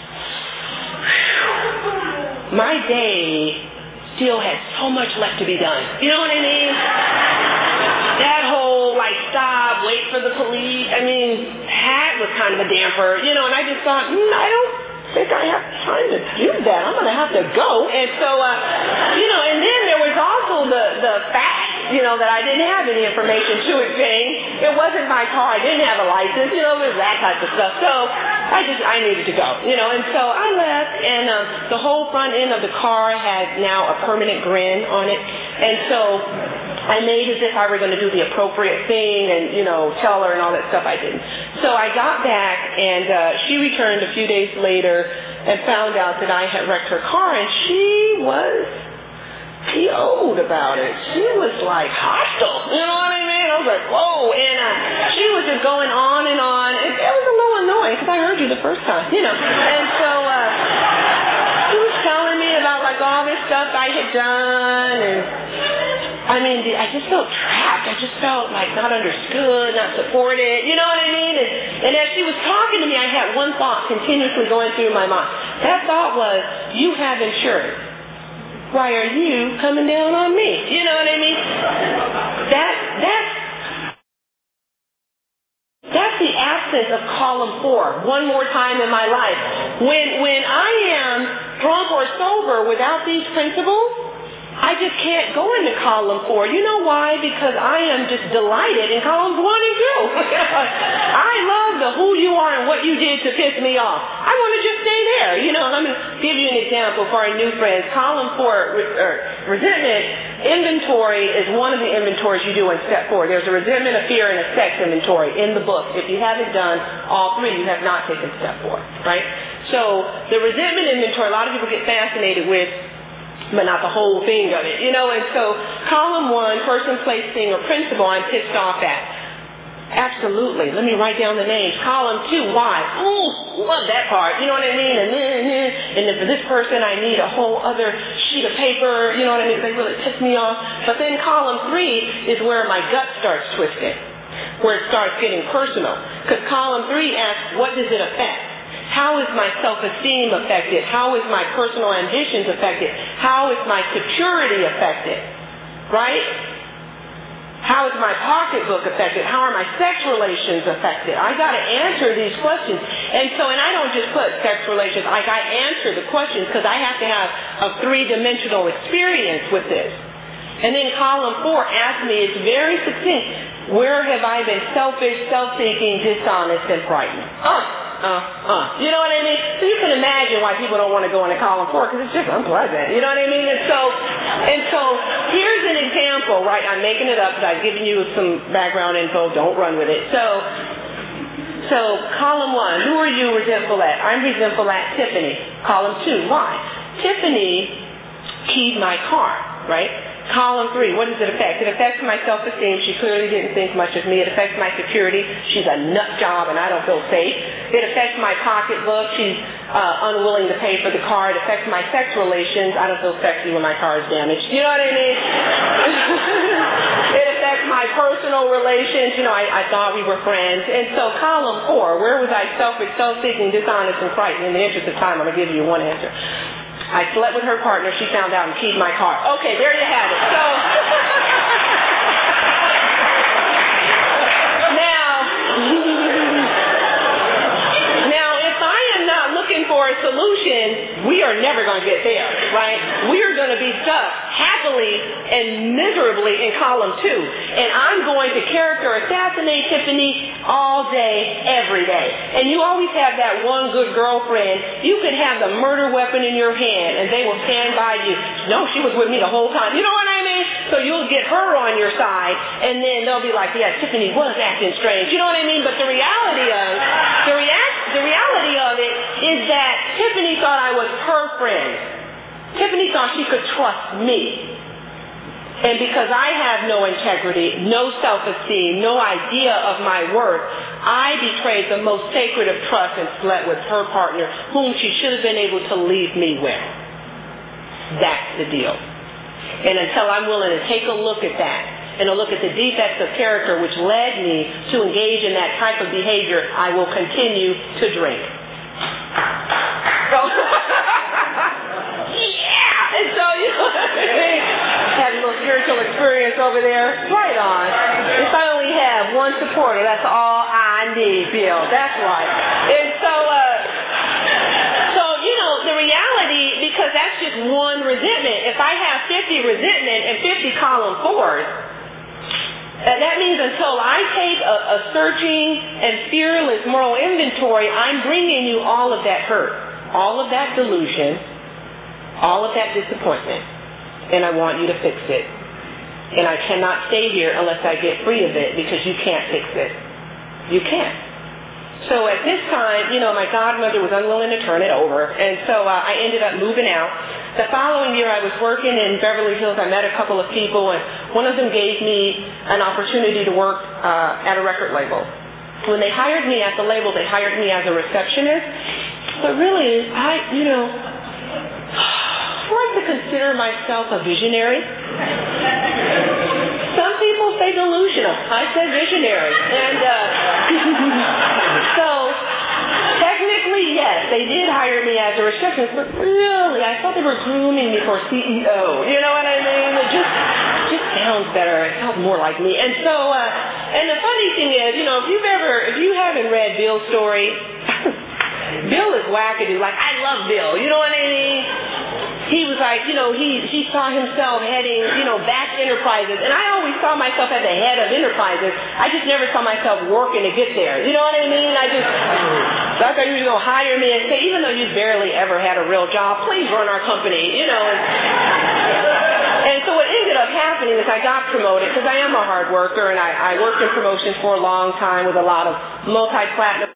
Speaker 2: my day still had so much left to be done. You know what I mean? That whole, stop, wait for the police, that was kind of a damper, and I just thought, I don't think I have time to do that. I'm going to have to go. And so, and then there was also the fact, that I didn't have any information to exchange. It wasn't my car. I didn't have a license, it was that type of stuff. So I needed to go, and so I left, and the whole front end of the car had now a permanent grin on it. And so I made as if I were going to do the appropriate thing and, tell her and all that stuff. I didn't. So I got back, and she returned a few days later and found out that I had wrecked her car, and she was PO'd about it. She was hostile. You know what I mean? I was like, whoa. And she was just going on and on. It was a little annoying because I heard you the first time, And so she was telling me about all this stuff I had done, and I just felt trapped. I just felt not understood, not supported. You know what I mean? And as she was talking to me, I had one thought continuously going through my mind. That thought was, you have insurance. Why are you coming down on me? You know what I mean? That's the absence of column 4. One more time in my life. When I am drunk or sober without these principles, I just can't go into column 4. You know why? Because I am just delighted in columns 1 and 2. I love the who you are and what you did to piss me off. I want to just stay there. You know, I'm going to give you an example for our new friends. Column 4, resentment inventory is one of the inventories you do in step 4. There's a resentment, a fear, and a sex inventory in the book. If you haven't done all 3, you have not taken step 4, right? So the resentment inventory, a lot of people get fascinated with, but not the whole thing of it, you know. And so column 1, person, place, thing, or principle, I'm pissed off at. Absolutely. Let me write down the names. Column 2, why? Ooh, love that part. You know what I mean? And then for this person, I need a whole other sheet of paper. You know what I mean? They really piss me off. But then column 3 is where my gut starts twisting, where it starts getting personal. Because column 3 asks, what does it affect? How is my self-esteem affected? How is my personal ambitions affected? How is my security affected? Right? How is my pocketbook affected? How are my sex relations affected? I got to answer these questions. And I don't just put sex relations. I answer the questions because I have to have a 3-dimensional experience with this. And then column 4 asks me, it's very succinct, where have I been selfish, self-seeking, dishonest, and frightened? You know what I mean? So you can imagine why people don't want to go into column 4 because it's just unpleasant. You know what I mean? And so here's an example, right? I'm making it up because I've given you some background info. Don't run with it. So column 1, who are you resentful at? I'm resentful at Tiffany. Column 2, why? Tiffany keyed my car, right? Column 3, what does it affect? It affects my self-esteem. She clearly didn't think much of me. It affects my security. She's a nut job and I don't feel safe. It affects my pocketbook. She's unwilling to pay for the car. It affects my sex relations. I don't feel sexy when my car is damaged. You know what I mean? It affects my personal relations. You know, I thought we were friends. And so column 4, where was I selfish, self-seeking, dishonest, and frightened? In the interest of time, I'm going to give you one answer. I slept with her partner. She found out and keyed my car. Okay, there you have it. So now, if I am not looking for a solution, we are never going to get there, right? We are going to be stuck happily and miserably in column 2. And I'm going to character assassinate Tiffany all day, every day. And you always have that one good girlfriend. You could have the murder weapon in your hand and they will stand by you. No, she was with me the whole time. You know what I mean? So you'll get her on your side and then they'll be like, yeah, Tiffany was acting strange. You know what I mean? But the reality of it is that Tiffany thought I was her friend. Tiffany thought she could trust me. And because I have no integrity, no self-esteem, no idea of my worth, I betrayed the most sacred of trust and slept with her partner, whom she should have been able to leave me with. That's the deal. And until I'm willing to take a look at that and a look at the defects of character which led me to engage in that type of behavior, I will continue to drink. And so, you know, had a little spiritual experience over there. Right on. If I only have one supporter, that's all I need, Bill. That's right. And so, you know, the reality, because that's just one resentment. If I have 50 resentment and 50 column 4s, that means until I take a searching and fearless moral inventory, I'm bringing you all of that hurt, all of that delusion, all of that disappointment, and I want you to fix it. And I cannot stay here unless I get free of it because you can't fix it. You can't. So at this time, you know, my godmother was unwilling to turn it over, and so I ended up moving out. The following year I was working in Beverly Hills. I met a couple of people, and one of them gave me an opportunity to work at a record label. When they hired me at the label, they hired me as a receptionist. But really, I like to consider myself a visionary. Some people say delusional. I say visionary. And so technically, yes, they did hire me as a receptionist, but really, I thought they were grooming me for CEO. You know what I mean? It just sounds better. It sounds more like me. And so, and the funny thing is, you know, if you haven't read Bill's story, Bill is wackadoo. Like, I love Bill. You know what I mean? he was like, he saw himself heading, back to Enterprises. And I always saw myself at the head of Enterprises. I just never saw myself working to get there. You know what I mean? I thought you were going to hire me and say, even though you barely ever had a real job, please run our company, And so what ended up happening is I got promoted because I am a hard worker, and I worked in promotions for a long time with a lot of multi-platinum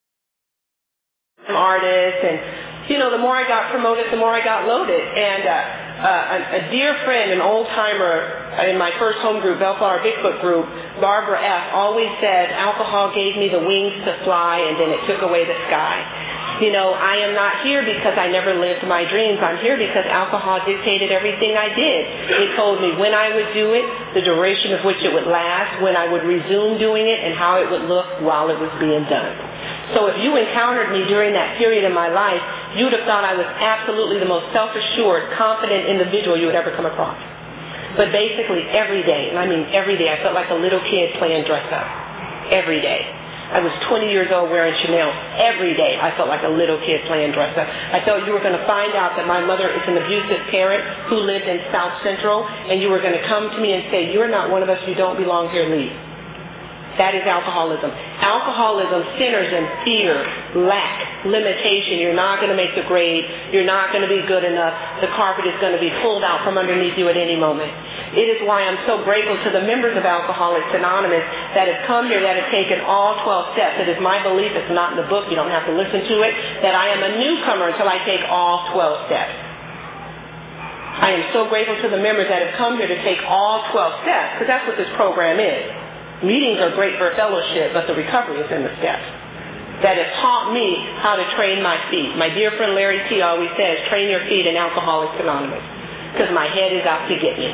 Speaker 2: artists, and the more I got promoted, the more I got loaded. And a dear friend, an old-timer in my first home group, Bellflower Bigfoot group, Barbara F., always said, alcohol gave me the wings to fly, and then it took away the sky. I am not here because I never lived my dreams. I'm here because alcohol dictated everything I did. It told me when I would do it, the duration of which it would last, when I would resume doing it, and how it would look while it was being done. So if you encountered me during that period in my life, you would have thought I was absolutely the most self-assured, confident individual you would ever come across. But basically every day, and I mean every day, I felt like a little kid playing dress-up. Every day. I was 20 years old wearing Chanel. Every day I felt like a little kid playing dress-up. I thought you were going to find out that my mother is an abusive parent who lived in South Central, and you were going to come to me and say, you're not one of us, you don't belong here, leave. That is alcoholism. Alcoholism centers in fear, lack, limitation. You're not going to make the grade. You're not going to be good enough. The carpet is going to be pulled out from underneath you at any moment. It is why I'm so grateful to the members of Alcoholics Anonymous that have come here, that have taken all 12 steps. It is my belief, it's not in the book, you don't have to listen to it, that I am a newcomer until I take all 12 steps. I am so grateful to the members that have come here to take all 12 steps, because that's what this program is. Meetings are great for fellowship, but the recovery is in the steps. That has taught me how to train my feet. My dear friend Larry T. always says, train your feet in Alcoholics Anonymous, because my head is out to get me.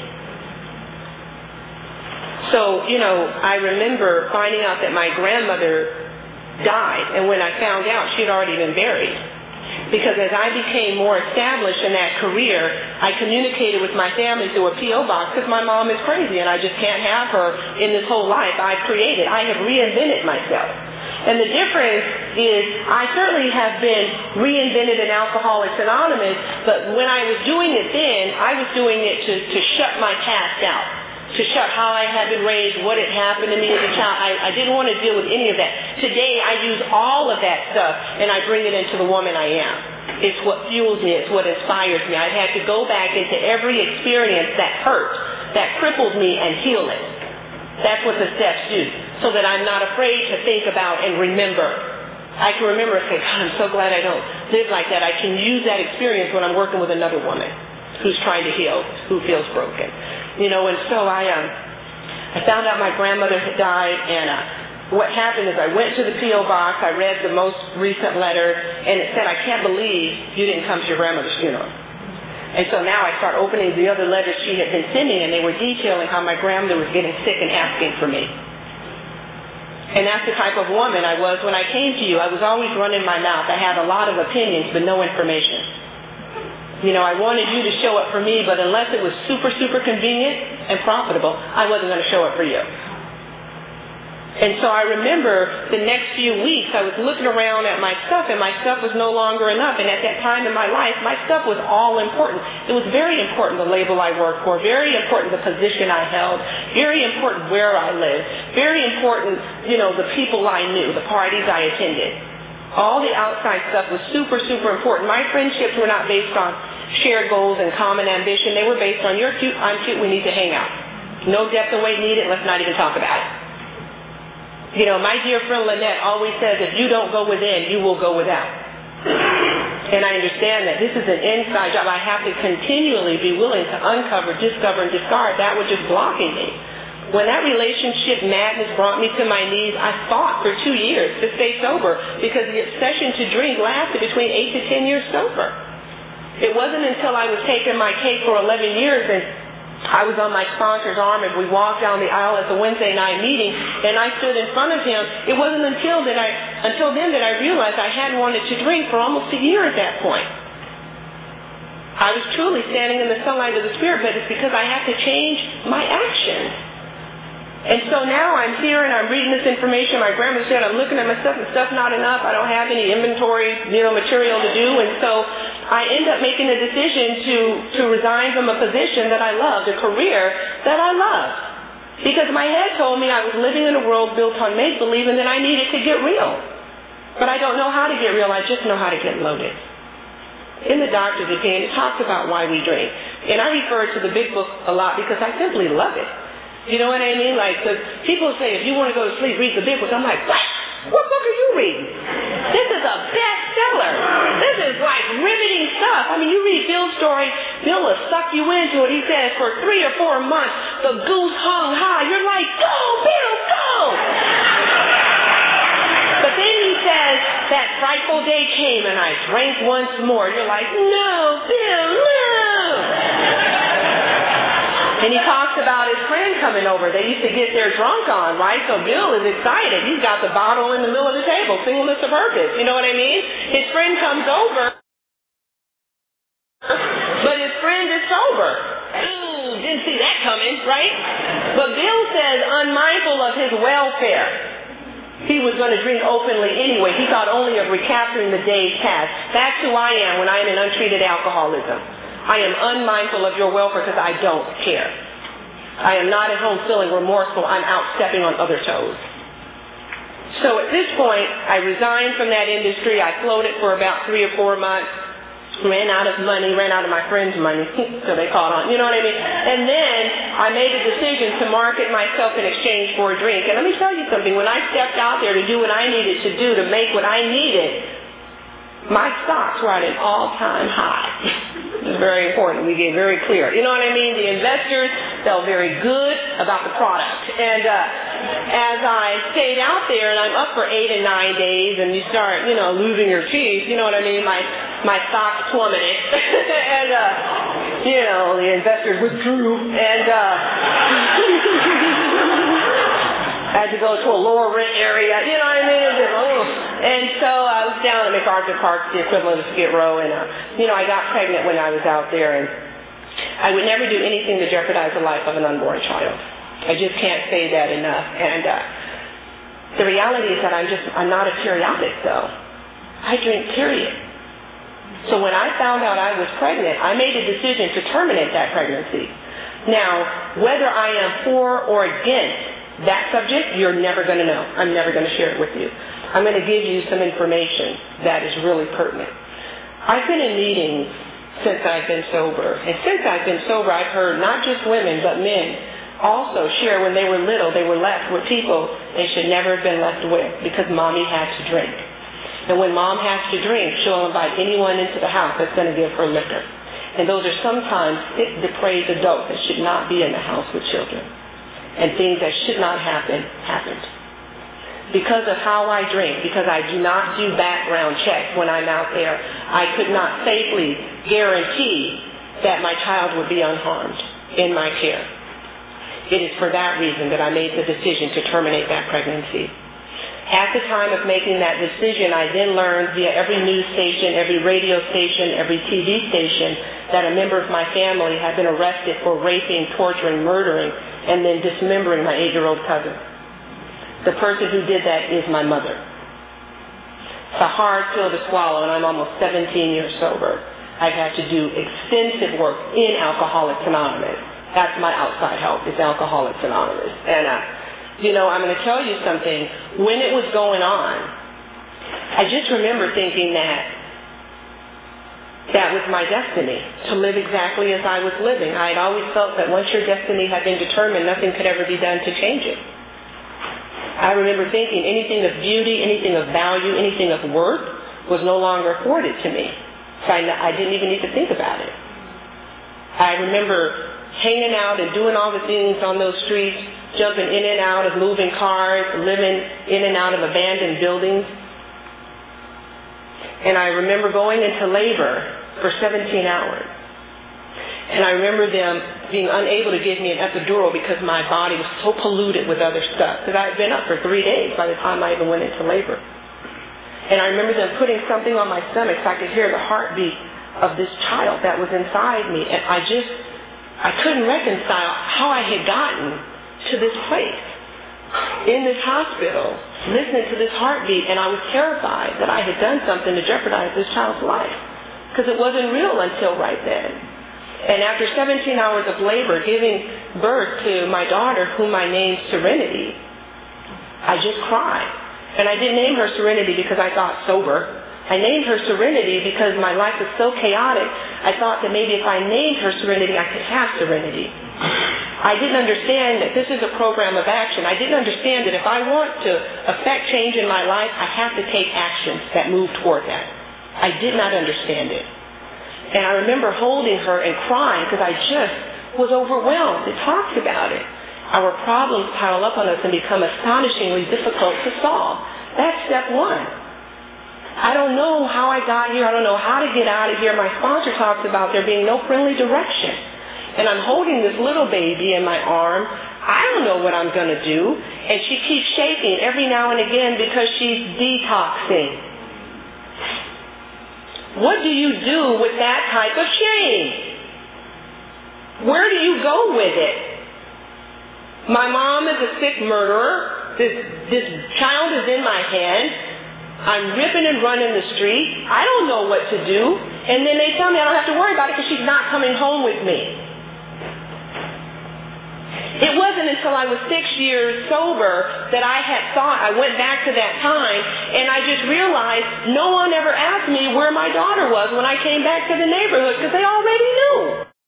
Speaker 2: So, I remember finding out that my grandmother died, and when I found out, she had already been buried. Because as I became more established in that career, I communicated with my family through a P.O. box because my mom is crazy and I just can't have her in this whole life I've created. I have reinvented myself. And the difference is I certainly have been reinvented in Alcoholics Anonymous, but when I was doing it then, I was doing it to shut my past out. To shut how I had been raised, what had happened to me as a child. I didn't want to deal with any of that. Today, I use all of that stuff, and I bring it into the woman I am. It's what fuels me. It's what inspires me. I've had to go back into every experience that hurt, that crippled me, and heal it. That's what the steps do, so that I'm not afraid to think about and remember. I can remember and say, God, I'm so glad I don't live like that. I can use that experience when I'm working with another woman who's trying to heal, who feels broken. And so I found out my grandmother had died, and what happened is I went to the P.O. box, I read the most recent letter, and it said, I can't believe you didn't come to your grandmother's funeral. And so now I start opening the other letters she had been sending, and they were detailing how my grandmother was getting sick and asking for me. And that's the type of woman I was when I came to you. I was always running my mouth. I had a lot of opinions, but no information. I wanted you to show up for me, but unless it was super, super convenient and profitable, I wasn't going to show up for you. And so I remember the next few weeks, I was looking around at my stuff, and my stuff was no longer enough. And at that time in my life, my stuff was all important. It was very important, the label I worked for, very important, the position I held, very important where I lived, very important, the people I knew, the parties I attended. All the outside stuff was super, super important. My friendships were not based on shared goals and common ambition. They were based on, you're cute, I'm cute, we need to hang out. No depth and weight needed, let's not even talk about it. My dear friend Lynette always says, if you don't go within, you will go without. And I understand that this is an inside job. I have to continually be willing to uncover, discover, and discard that which is blocking me. When that relationship madness brought me to my knees, I fought for 2 years to stay sober because the obsession to drink lasted between 8 to 10 years sober. It wasn't until I was taking my cake for 11 years and I was on my sponsor's arm and we walked down the aisle at the Wednesday night meeting and I stood in front of him. It wasn't until then that I realized I hadn't wanted to drink for almost a year at that point. I was truly standing in the sunlight of the Spirit, but it's because I have to change my actions. And so now I'm here and I'm reading this information. My grandmother said I'm looking at my stuff and stuff's not enough. I don't have any inventory, material to do. And so I end up making a decision to resign from a position that I loved, a career that I loved. Because my head told me I was living in a world built on make-believe and that I needed to get real. But I don't know how to get real, I just know how to get loaded. In the doctor's opinion, it talks about why we drink. And I refer to the big book a lot because I simply love it. You know what I mean? Like, cause people say, if you want to go to sleep, read the big book. I'm like, what? What book are you reading? This is a bestseller. This is like riveting stuff. I mean, you read Bill's story, Bill will suck you into it. He says for 3 or 4 months, the goose hung high. You're like, go, Bill, go! But then he says, that frightful day came and I drank once more. You're like, no, Bill, no! And he talks about his friend coming over. They used to get their drunk on, right? So Bill is excited. He's got the bottle in the middle of the table, singleness of purpose. You know what I mean? His friend comes over, but his friend is sober. Ooh, didn't see that coming, right? But Bill says, unmindful of his welfare, he was going to drink openly anyway. He thought only of recapturing the days past. That's who I am when I am in untreated alcoholism. I am unmindful of your welfare because I don't care. I am not at home feeling remorseful. I'm out stepping on other toes. So at this point, I resigned from that industry. I floated for about 3 or 4 months. Ran out of money, ran out of my friend's money, so they caught on. You know what I mean? And then I made a decision to market myself in exchange for a drink. And let me tell you something. When I stepped out there to do what I needed to do to make what I needed, my stocks were at an all-time high. It was very important. We get very clear. You know what I mean? The investors felt very good about the product. And as I stayed out there, and I'm up for 8 and 9 days, and you start, losing your teeth, you know what I mean? My stocks plummeted. And, the investors withdrew. And I had to go to a lower rent area, you know what I mean? And so I was down at MacArthur Park, the equivalent of Skid Row, and, I got pregnant when I was out there, and I would never do anything to jeopardize the life of an unborn child. I just can't say that enough. And the reality is that I'm not a periodic, though. I drink, period. So when I found out I was pregnant, I made a decision to terminate that pregnancy. Now, whether I am for or against that subject, you're never going to know. I'm never going to share it with you. I'm going to give you some information that is really pertinent. I've been in meetings since I've been sober. And since I've been sober, I've heard not just women, but men also share when they were little, they were left with people they should never have been left with because mommy had to drink. And when mom has to drink, she'll invite anyone into the house that's going to give her liquor. And those are sometimes sick, depraved adults that should not be in the house with children. And things that should not happen, happened. Because of how I drink, because I do not do background checks when I'm out there, I could not safely guarantee that my child would be unharmed in my care. It is for that reason that I made the decision to terminate that pregnancy. At the time of making that decision, I then learned via every news station, every radio station, every TV station, that a member of my family had been arrested for raping, torturing, murdering, and then dismembering my 8-year-old cousin. The person who did that is my mother. It's a hard pill to swallow, and I'm almost 17 years sober. I've had to do extensive work in Alcoholics Anonymous. That's my outside help, is Alcoholics Anonymous. And, I'm going to tell you something. When it was going on, I just remember thinking that was my destiny, to live exactly as I was living. I had always felt that once your destiny had been determined, nothing could ever be done to change it. I remember thinking anything of beauty, anything of value, anything of worth was no longer afforded to me. So I didn't even need to think about it. I remember hanging out and doing all the things on those streets, jumping in and out of moving cars, living in and out of abandoned buildings. And I remember going into labor for 17 hours. And I remember them being unable to give me an epidural because my body was so polluted with other stuff. Because I had been up for 3 days by the time I even went into labor. And I remember them putting something on my stomach so I could hear the heartbeat of this child that was inside me. And I couldn't reconcile how I had gotten to this place, in this hospital, listening to this heartbeat. And I was terrified that I had done something to jeopardize this child's life. because it wasn't real until right then. And after 17 hours of labor, giving birth to my daughter, whom I named Serenity, I just cried. And I didn't name her Serenity because I thought sober. I named her Serenity because my life was so chaotic, I thought that maybe if I named her Serenity, I could have serenity. I didn't understand that this is a program of action. I didn't understand that if I want to affect change in my life, I have to take actions that move toward that. I did not understand it. And I remember holding her and crying because I just was overwhelmed. It talks about it. Our problems pile up on us and become astonishingly difficult to solve. That's step one. I don't know how I got here. I don't know how to get out of here. My sponsor talks about there being no friendly direction. And I'm holding this little baby in my arm. I don't know what I'm going to do. And she keeps shaking every now and again because she's detoxing. What do you do with that type of shame? Where do you go with it? My mom is a sick murderer. This child is in my hand. I'm ripping and running the street. I don't know what to do. And then they tell me I don't have to worry about it because she's not coming home with me. It wasn't until I was 6 years sober that I had thought, I went back to that time, and I just realized no one ever asked me where my daughter was when I came back to the neighborhood because they already knew.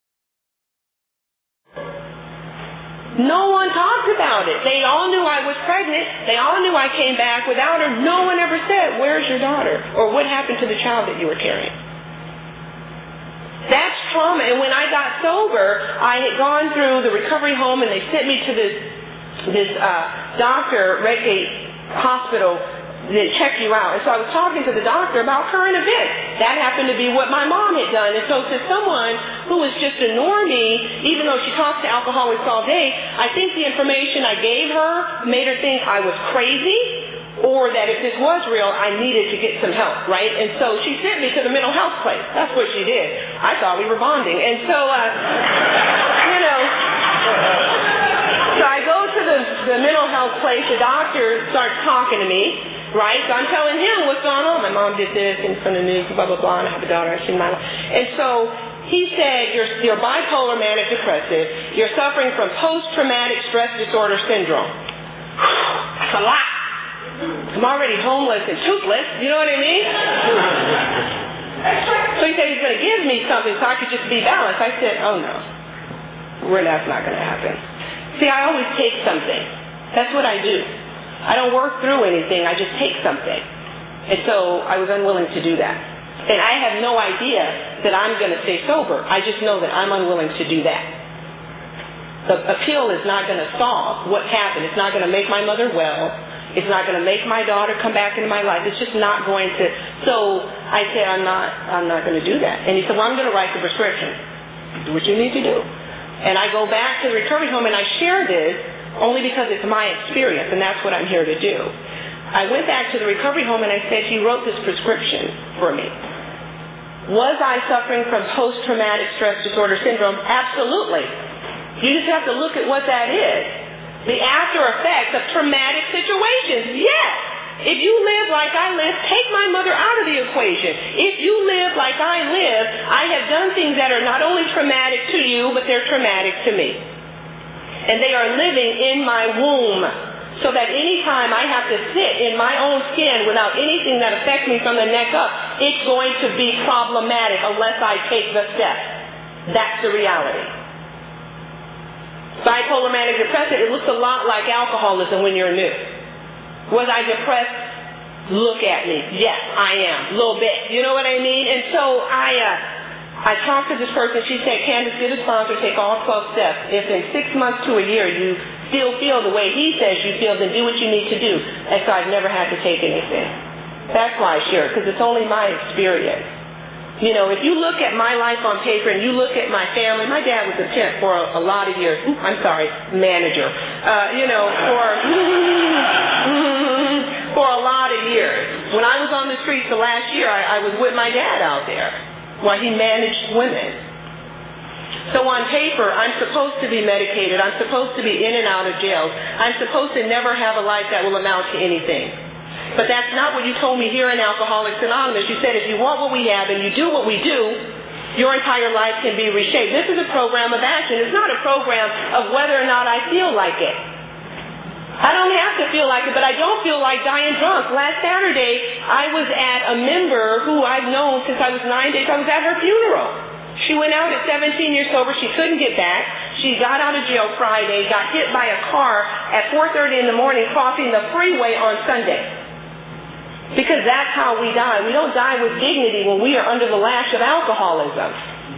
Speaker 2: No one talked about it. They all knew I was pregnant. They all knew I came back without her. No one ever said, where's your daughter? Or what happened to the child that you were carrying? That's trauma. And when I got sober, I had gone through the recovery home and they sent me to this doctor, Redgate Hospital, that check you out. And so I was talking to the doctor about current events. That happened to be what my mom had done. And so to someone who was just a normie, even though she talks to alcoholics all day, I think the information I gave her made her think I was crazy, or that if this was real, I needed to get some help, right? And so she sent me to the mental health place. That's what she did. I thought we were bonding. And so, so I go to the mental health place. The doctor starts talking to me, right? So I'm telling him what's going on. My mom did this in front of the news, blah, blah, blah, and I have a daughter. She's my life. And so he said, you're bipolar manic depressive. You're suffering from post-traumatic stress disorder syndrome. That's a lot. I'm already homeless and toothless, you know what I mean? So he said he's going to give me something so I could just be balanced. I said, oh no, that's not going to happen. See, I always take something. That's what I do. I don't work through anything, I just take something. And so I was unwilling to do that. And I have no idea that I'm going to stay sober. I just know that I'm unwilling to do that. The pill is not going to solve what's happened. It's not going to make my mother well. It's not going to make my daughter come back into my life. It's just not going to. So I said, I'm not going to do that. And he said, well, I'm going to write the prescription. Do what you need to do. And I go back to the recovery home and I share this only because it's my experience and that's what I'm here to do. I went back to the recovery home and I said, he wrote this prescription for me. Was I suffering from post-traumatic stress disorder syndrome? Absolutely. You just have to look at what that is. The after effects of traumatic situations. Yes. If you live like I live, take my mother out of the equation. If you live like I live, I have done things that are not only traumatic to you, but they're traumatic to me. And they are living in my womb. So that any time I have to sit in my own skin without anything that affects me from the neck up, it's going to be problematic unless I take the step. That's the reality. Bipolar manic depressive, it looks a lot like alcoholism when you're new. Was I depressed? Look at me. Yes, I am. A little bit. You know what I mean? And so I talked to this person. She said, Candace, get a sponsor, take all 12 steps. If in 6 months to a year you still feel the way he says you feel, then do what you need to do. And so I've never had to take anything. That's why I share it, because it's only my experience. You know, if you look at my life on paper and you look at my family, my dad was a temp for a lot of years. Manager. For a lot of years. When I was on the streets the last year, I was with my dad out there while he managed women. So on paper, I'm supposed to be medicated. I'm supposed to be in and out of jails. I'm supposed to never have a life that will amount to anything. But that's not what you told me here in Alcoholics Anonymous. You said if you want what we have and you do what we do, your entire life can be reshaped. This is a program of action. It's not a program of whether or not I feel like it. I don't have to feel like it, but I don't feel like dying drunk. Last Saturday, I was at a member who I've known since I was 9 days. I was at her funeral. She went out at 17 years sober. She couldn't get back. She got out of jail Friday, got hit by a car at 4:30 in the morning crossing the freeway on Sunday. Because that's how we die. We don't die with dignity when we are under the lash of alcoholism.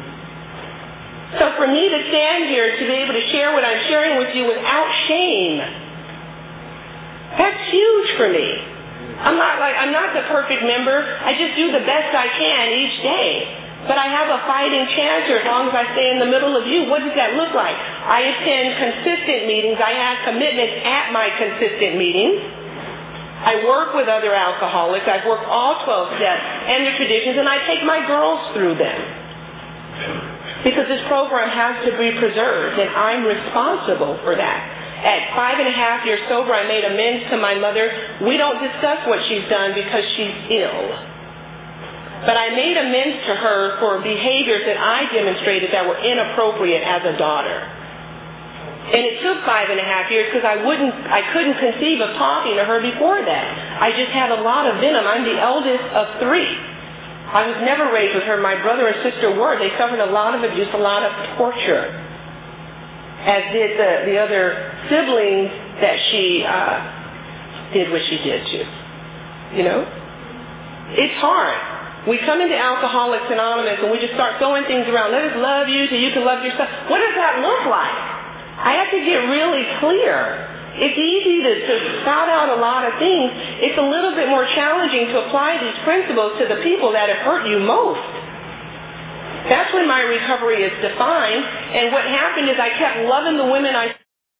Speaker 2: So for me to stand here to be able to share what I'm sharing with you without shame, that's huge for me. I'm not the perfect member. I just do the best I can each day. But I have a fighting chance here as long as I stay in the middle of you. What does that look like? I attend consistent meetings. I have commitments at my consistent meetings. I work with other alcoholics. I've worked all 12 steps and the traditions, and I take my girls through them. Because this program has to be preserved, and I'm responsible for that. At 5.5 years sober, I made amends to my mother. We don't discuss what she's done because she's ill. But I made amends to her for behaviors that I demonstrated that were inappropriate as a daughter. And it took 5.5 years because I couldn't conceive of talking to her before that. I just had a lot of venom. I'm the eldest of 3. I was never raised with her. My brother and sister were. They suffered a lot of abuse, a lot of torture, as did the other siblings that she did what she did to. You know? It's hard. We come into Alcoholics Anonymous and we just start throwing things around. Let us love you so you can love yourself. What does that look like? I have to get really clear. It's easy to spout out a lot of things. It's a little bit more challenging to apply these principles to the people that have hurt you most. That's when my recovery is defined. And what happened is I kept loving the women I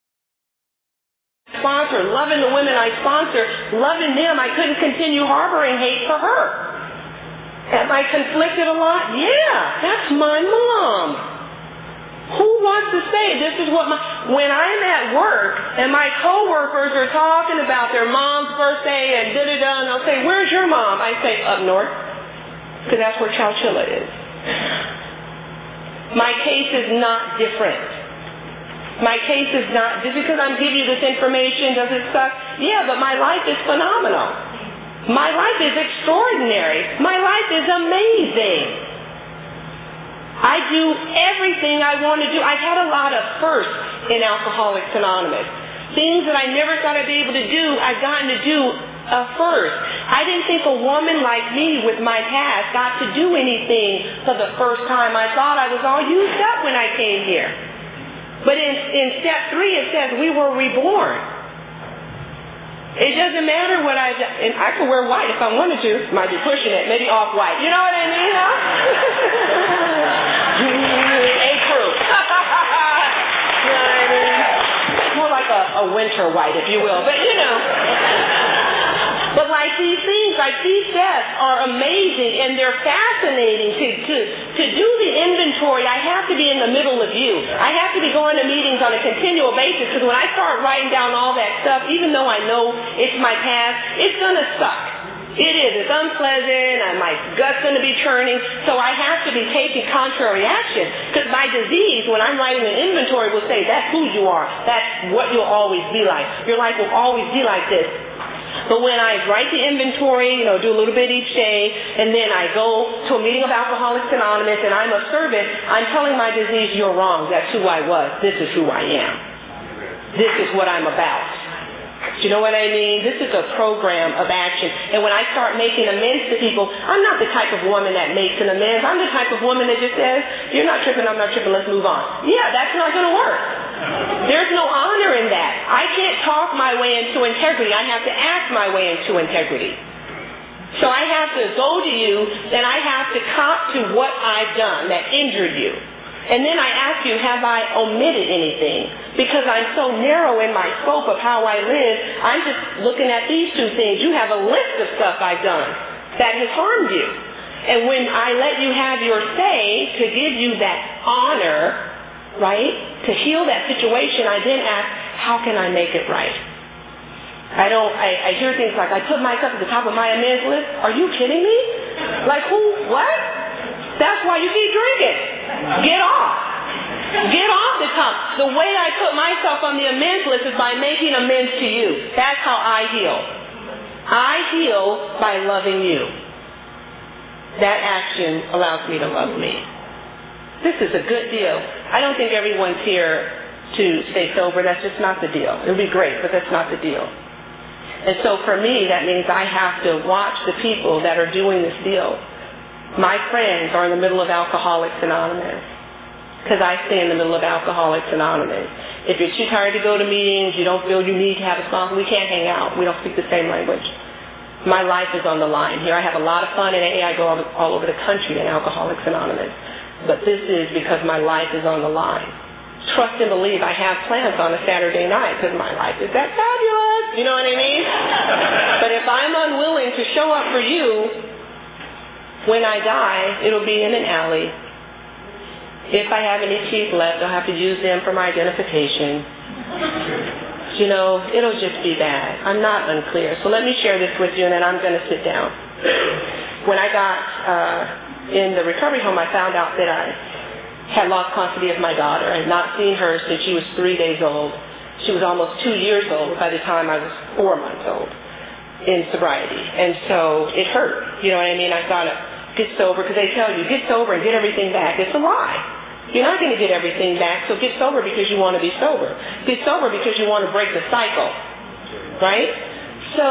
Speaker 2: sponsor, loving the women I sponsor, loving them. I couldn't continue harboring hate for her. Am I conflicted a lot? Yeah, that's my mom. Who wants to say this is what when I'm at work and my coworkers are talking about their mom's birthday and da-da-da, and they'll say, where's your mom? I say, up north, because that's where Chowchilla is. My case is not different. My case is not, just because I'm giving you this information, does it suck? Yeah, but my life is phenomenal. My life is extraordinary. My life is amazing. I do everything I want to do. I've had a lot of firsts in Alcoholics Anonymous. Things that I never thought I'd be able to do, I've gotten to do first. I didn't think a woman like me with my past got to do anything for the first time. I thought I was all used up when I came here. But in step 3 it says we were reborn. It doesn't matter what I've done. And I could wear white if I wanted to. Might be pushing it. Maybe off-white. You know what I mean, huh? A-crew. You know what I mean? More like a winter white, if you will. But, you know. But like these things, like these steps are amazing, and they're fascinating. To do the inventory, I have to be in the middle of you. I have to be going to meetings on a continual basis, because when I start writing down all that stuff, even though I know it's my past, it's going to suck. It is. It's unpleasant, and my gut's going to be churning, so I have to be taking contrary action. Because my disease, when I'm writing an inventory, will say, that's who you are. That's what you'll always be like. Your life will always be like this. But when I write the inventory, do a little bit each day, and then I go to a meeting of Alcoholics Anonymous and I'm of service, I'm telling my disease, you're wrong. That's who I was. This is who I am. This is what I'm about. Do you know what I mean? This is a program of action. And when I start making amends to people, I'm not the type of woman that makes an amends. I'm the type of woman that just says, you're not tripping, I'm not tripping, let's move on. Yeah, that's not going to work. There's no honor in that. I can't talk my way into integrity. I have to act my way into integrity. So I have to go to you, and I have to cop to what I've done that injured you. And then I ask you, have I omitted anything? Because I'm so narrow in my scope of how I live, I'm just looking at these 2 things. You have a list of stuff I've done that has harmed you. And when I let you have your say to give you that honor, right, to heal that situation, I then ask, how can I make it right? I hear things like, I put myself at the top of my amends list. Are you kidding me? Like who? What? That's why you keep drinking. Get off. Get off the top. The way I put myself on the amends list is by making amends to you. That's how I heal. I heal by loving you. That action allows me to love me. This is a good deal. I don't think everyone's here to stay sober. That's just not the deal. It would be great, but that's not the deal. And so for me, that means I have to watch the people that are doing this deal. My friends are in the middle of Alcoholics Anonymous because I stay in the middle of Alcoholics Anonymous. If you're too tired to go to meetings, you don't feel you need to have a sponsor, we can't hang out. We don't speak the same language. My life is on the line here. I have a lot of fun in AA. I go all over the country in Alcoholics Anonymous. But this is because my life is on the line. Trust and believe I have plans on a Saturday night because my life is that fabulous. You know what I mean? But if I'm unwilling to show up for you, when I die, it'll be in an alley. If I have any teeth left, I'll have to use them for my identification. You know, it'll just be bad. I'm not unclear. So let me share this with you, and then I'm going to sit down. When I got in the recovery home, I found out that I had lost custody of my daughter. I had not seen her since she was 3 days old. She was almost 2 years old by the time I was 4 months old in sobriety. And so it hurt. You know what I mean? I thought, get sober, because they tell you, get sober and get everything back. It's a lie. You're not going to get everything back, so get sober because you want to be sober. Get sober because you want to break the cycle, right? So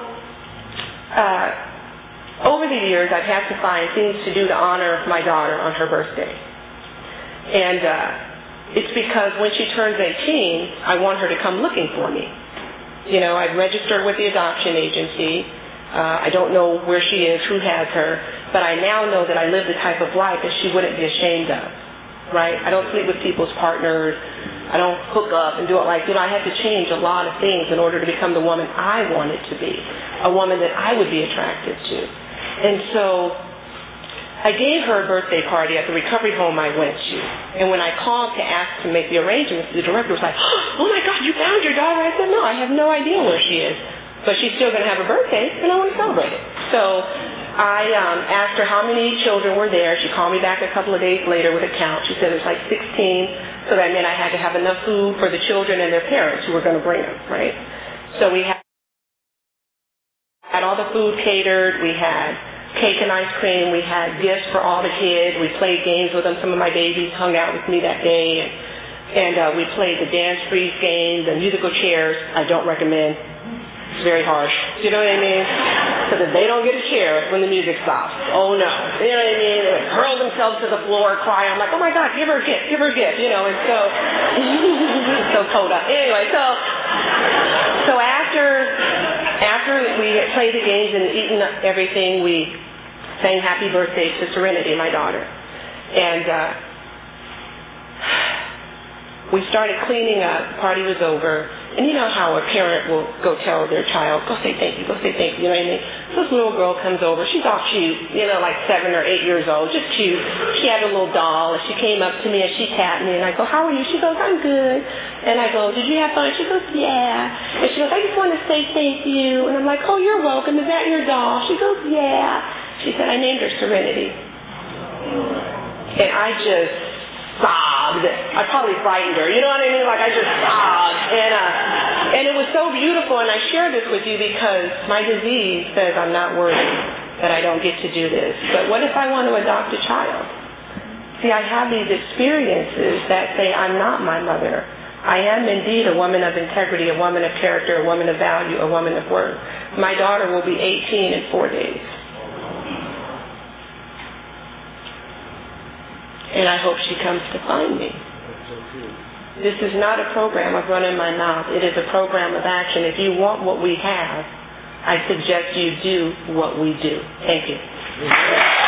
Speaker 2: over the years, I've had to find things to do to honor my daughter on her birthday. And it's because when she turns 18, I want her to come looking for me. You know, I've registered with the adoption agency. I don't know where she is, who has her, but I now know that I live the type of life that she wouldn't be ashamed of. Right? I don't sleep with people's partners. I don't hook up and do it like, you know, I had to change a lot of things in order to become the woman I wanted to be, a woman that I would be attracted to. And so I gave her a birthday party at the recovery home I went to. And when I called to ask to make the arrangements, the director was like, oh my God, you found your daughter? I said, no, I have no idea where she is. But she's still going to have a birthday, and I want to celebrate it. So I asked her how many children were there. She called me back a couple of days later with a count. She said there's like 16, so that meant I had to have enough food for the children and their parents who were going to bring them, right? So we had all the food catered. We had cake and ice cream. We had gifts for all the kids. We played games with them. Some of my babies hung out with me that day, and we played the dance freeze game, the musical chairs. I don't recommend. It's very harsh. You know what I mean? Because if they don't get a chair when the music stops, oh no. You know what I mean? They would hurl themselves to the floor, cry. I'm like, oh my God, give her a gift, give her a gift. You know, and so caught up. Anyway, so after we had played the games and eaten everything, we sang happy birthday to Serenity, my daughter. And we started cleaning up. The party was over. And you know how a parent will go tell their child, go say thank you, go say thank you, you know what I mean? So this little girl comes over. She's all cute, you know, like 7 or 8 years old, just cute. She had a little doll, and she came up to me, and she tapped me, and I go, how are you? She goes, I'm good. And I go, did you have fun? She goes, yeah. And she goes, I just want to say thank you. And I'm like, oh, you're welcome. Is that your doll? She goes, yeah. She said, I named her Serenity. And I just sobbed. I probably frightened her. You know what I mean? Like I just sobbed. And it was so beautiful. And I share this with you because my disease says I'm not worthy, that I don't get to do this. But what if I want to adopt a child? See, I have these experiences that say I'm not my mother. I am indeed a woman of integrity, a woman of character, a woman of value, a woman of worth. My daughter will be 18 in 4 days. And I hope she comes to find me. This is not a program of running my mouth. It is a program of action. If you want what we have, I suggest you do what we do. Thank you.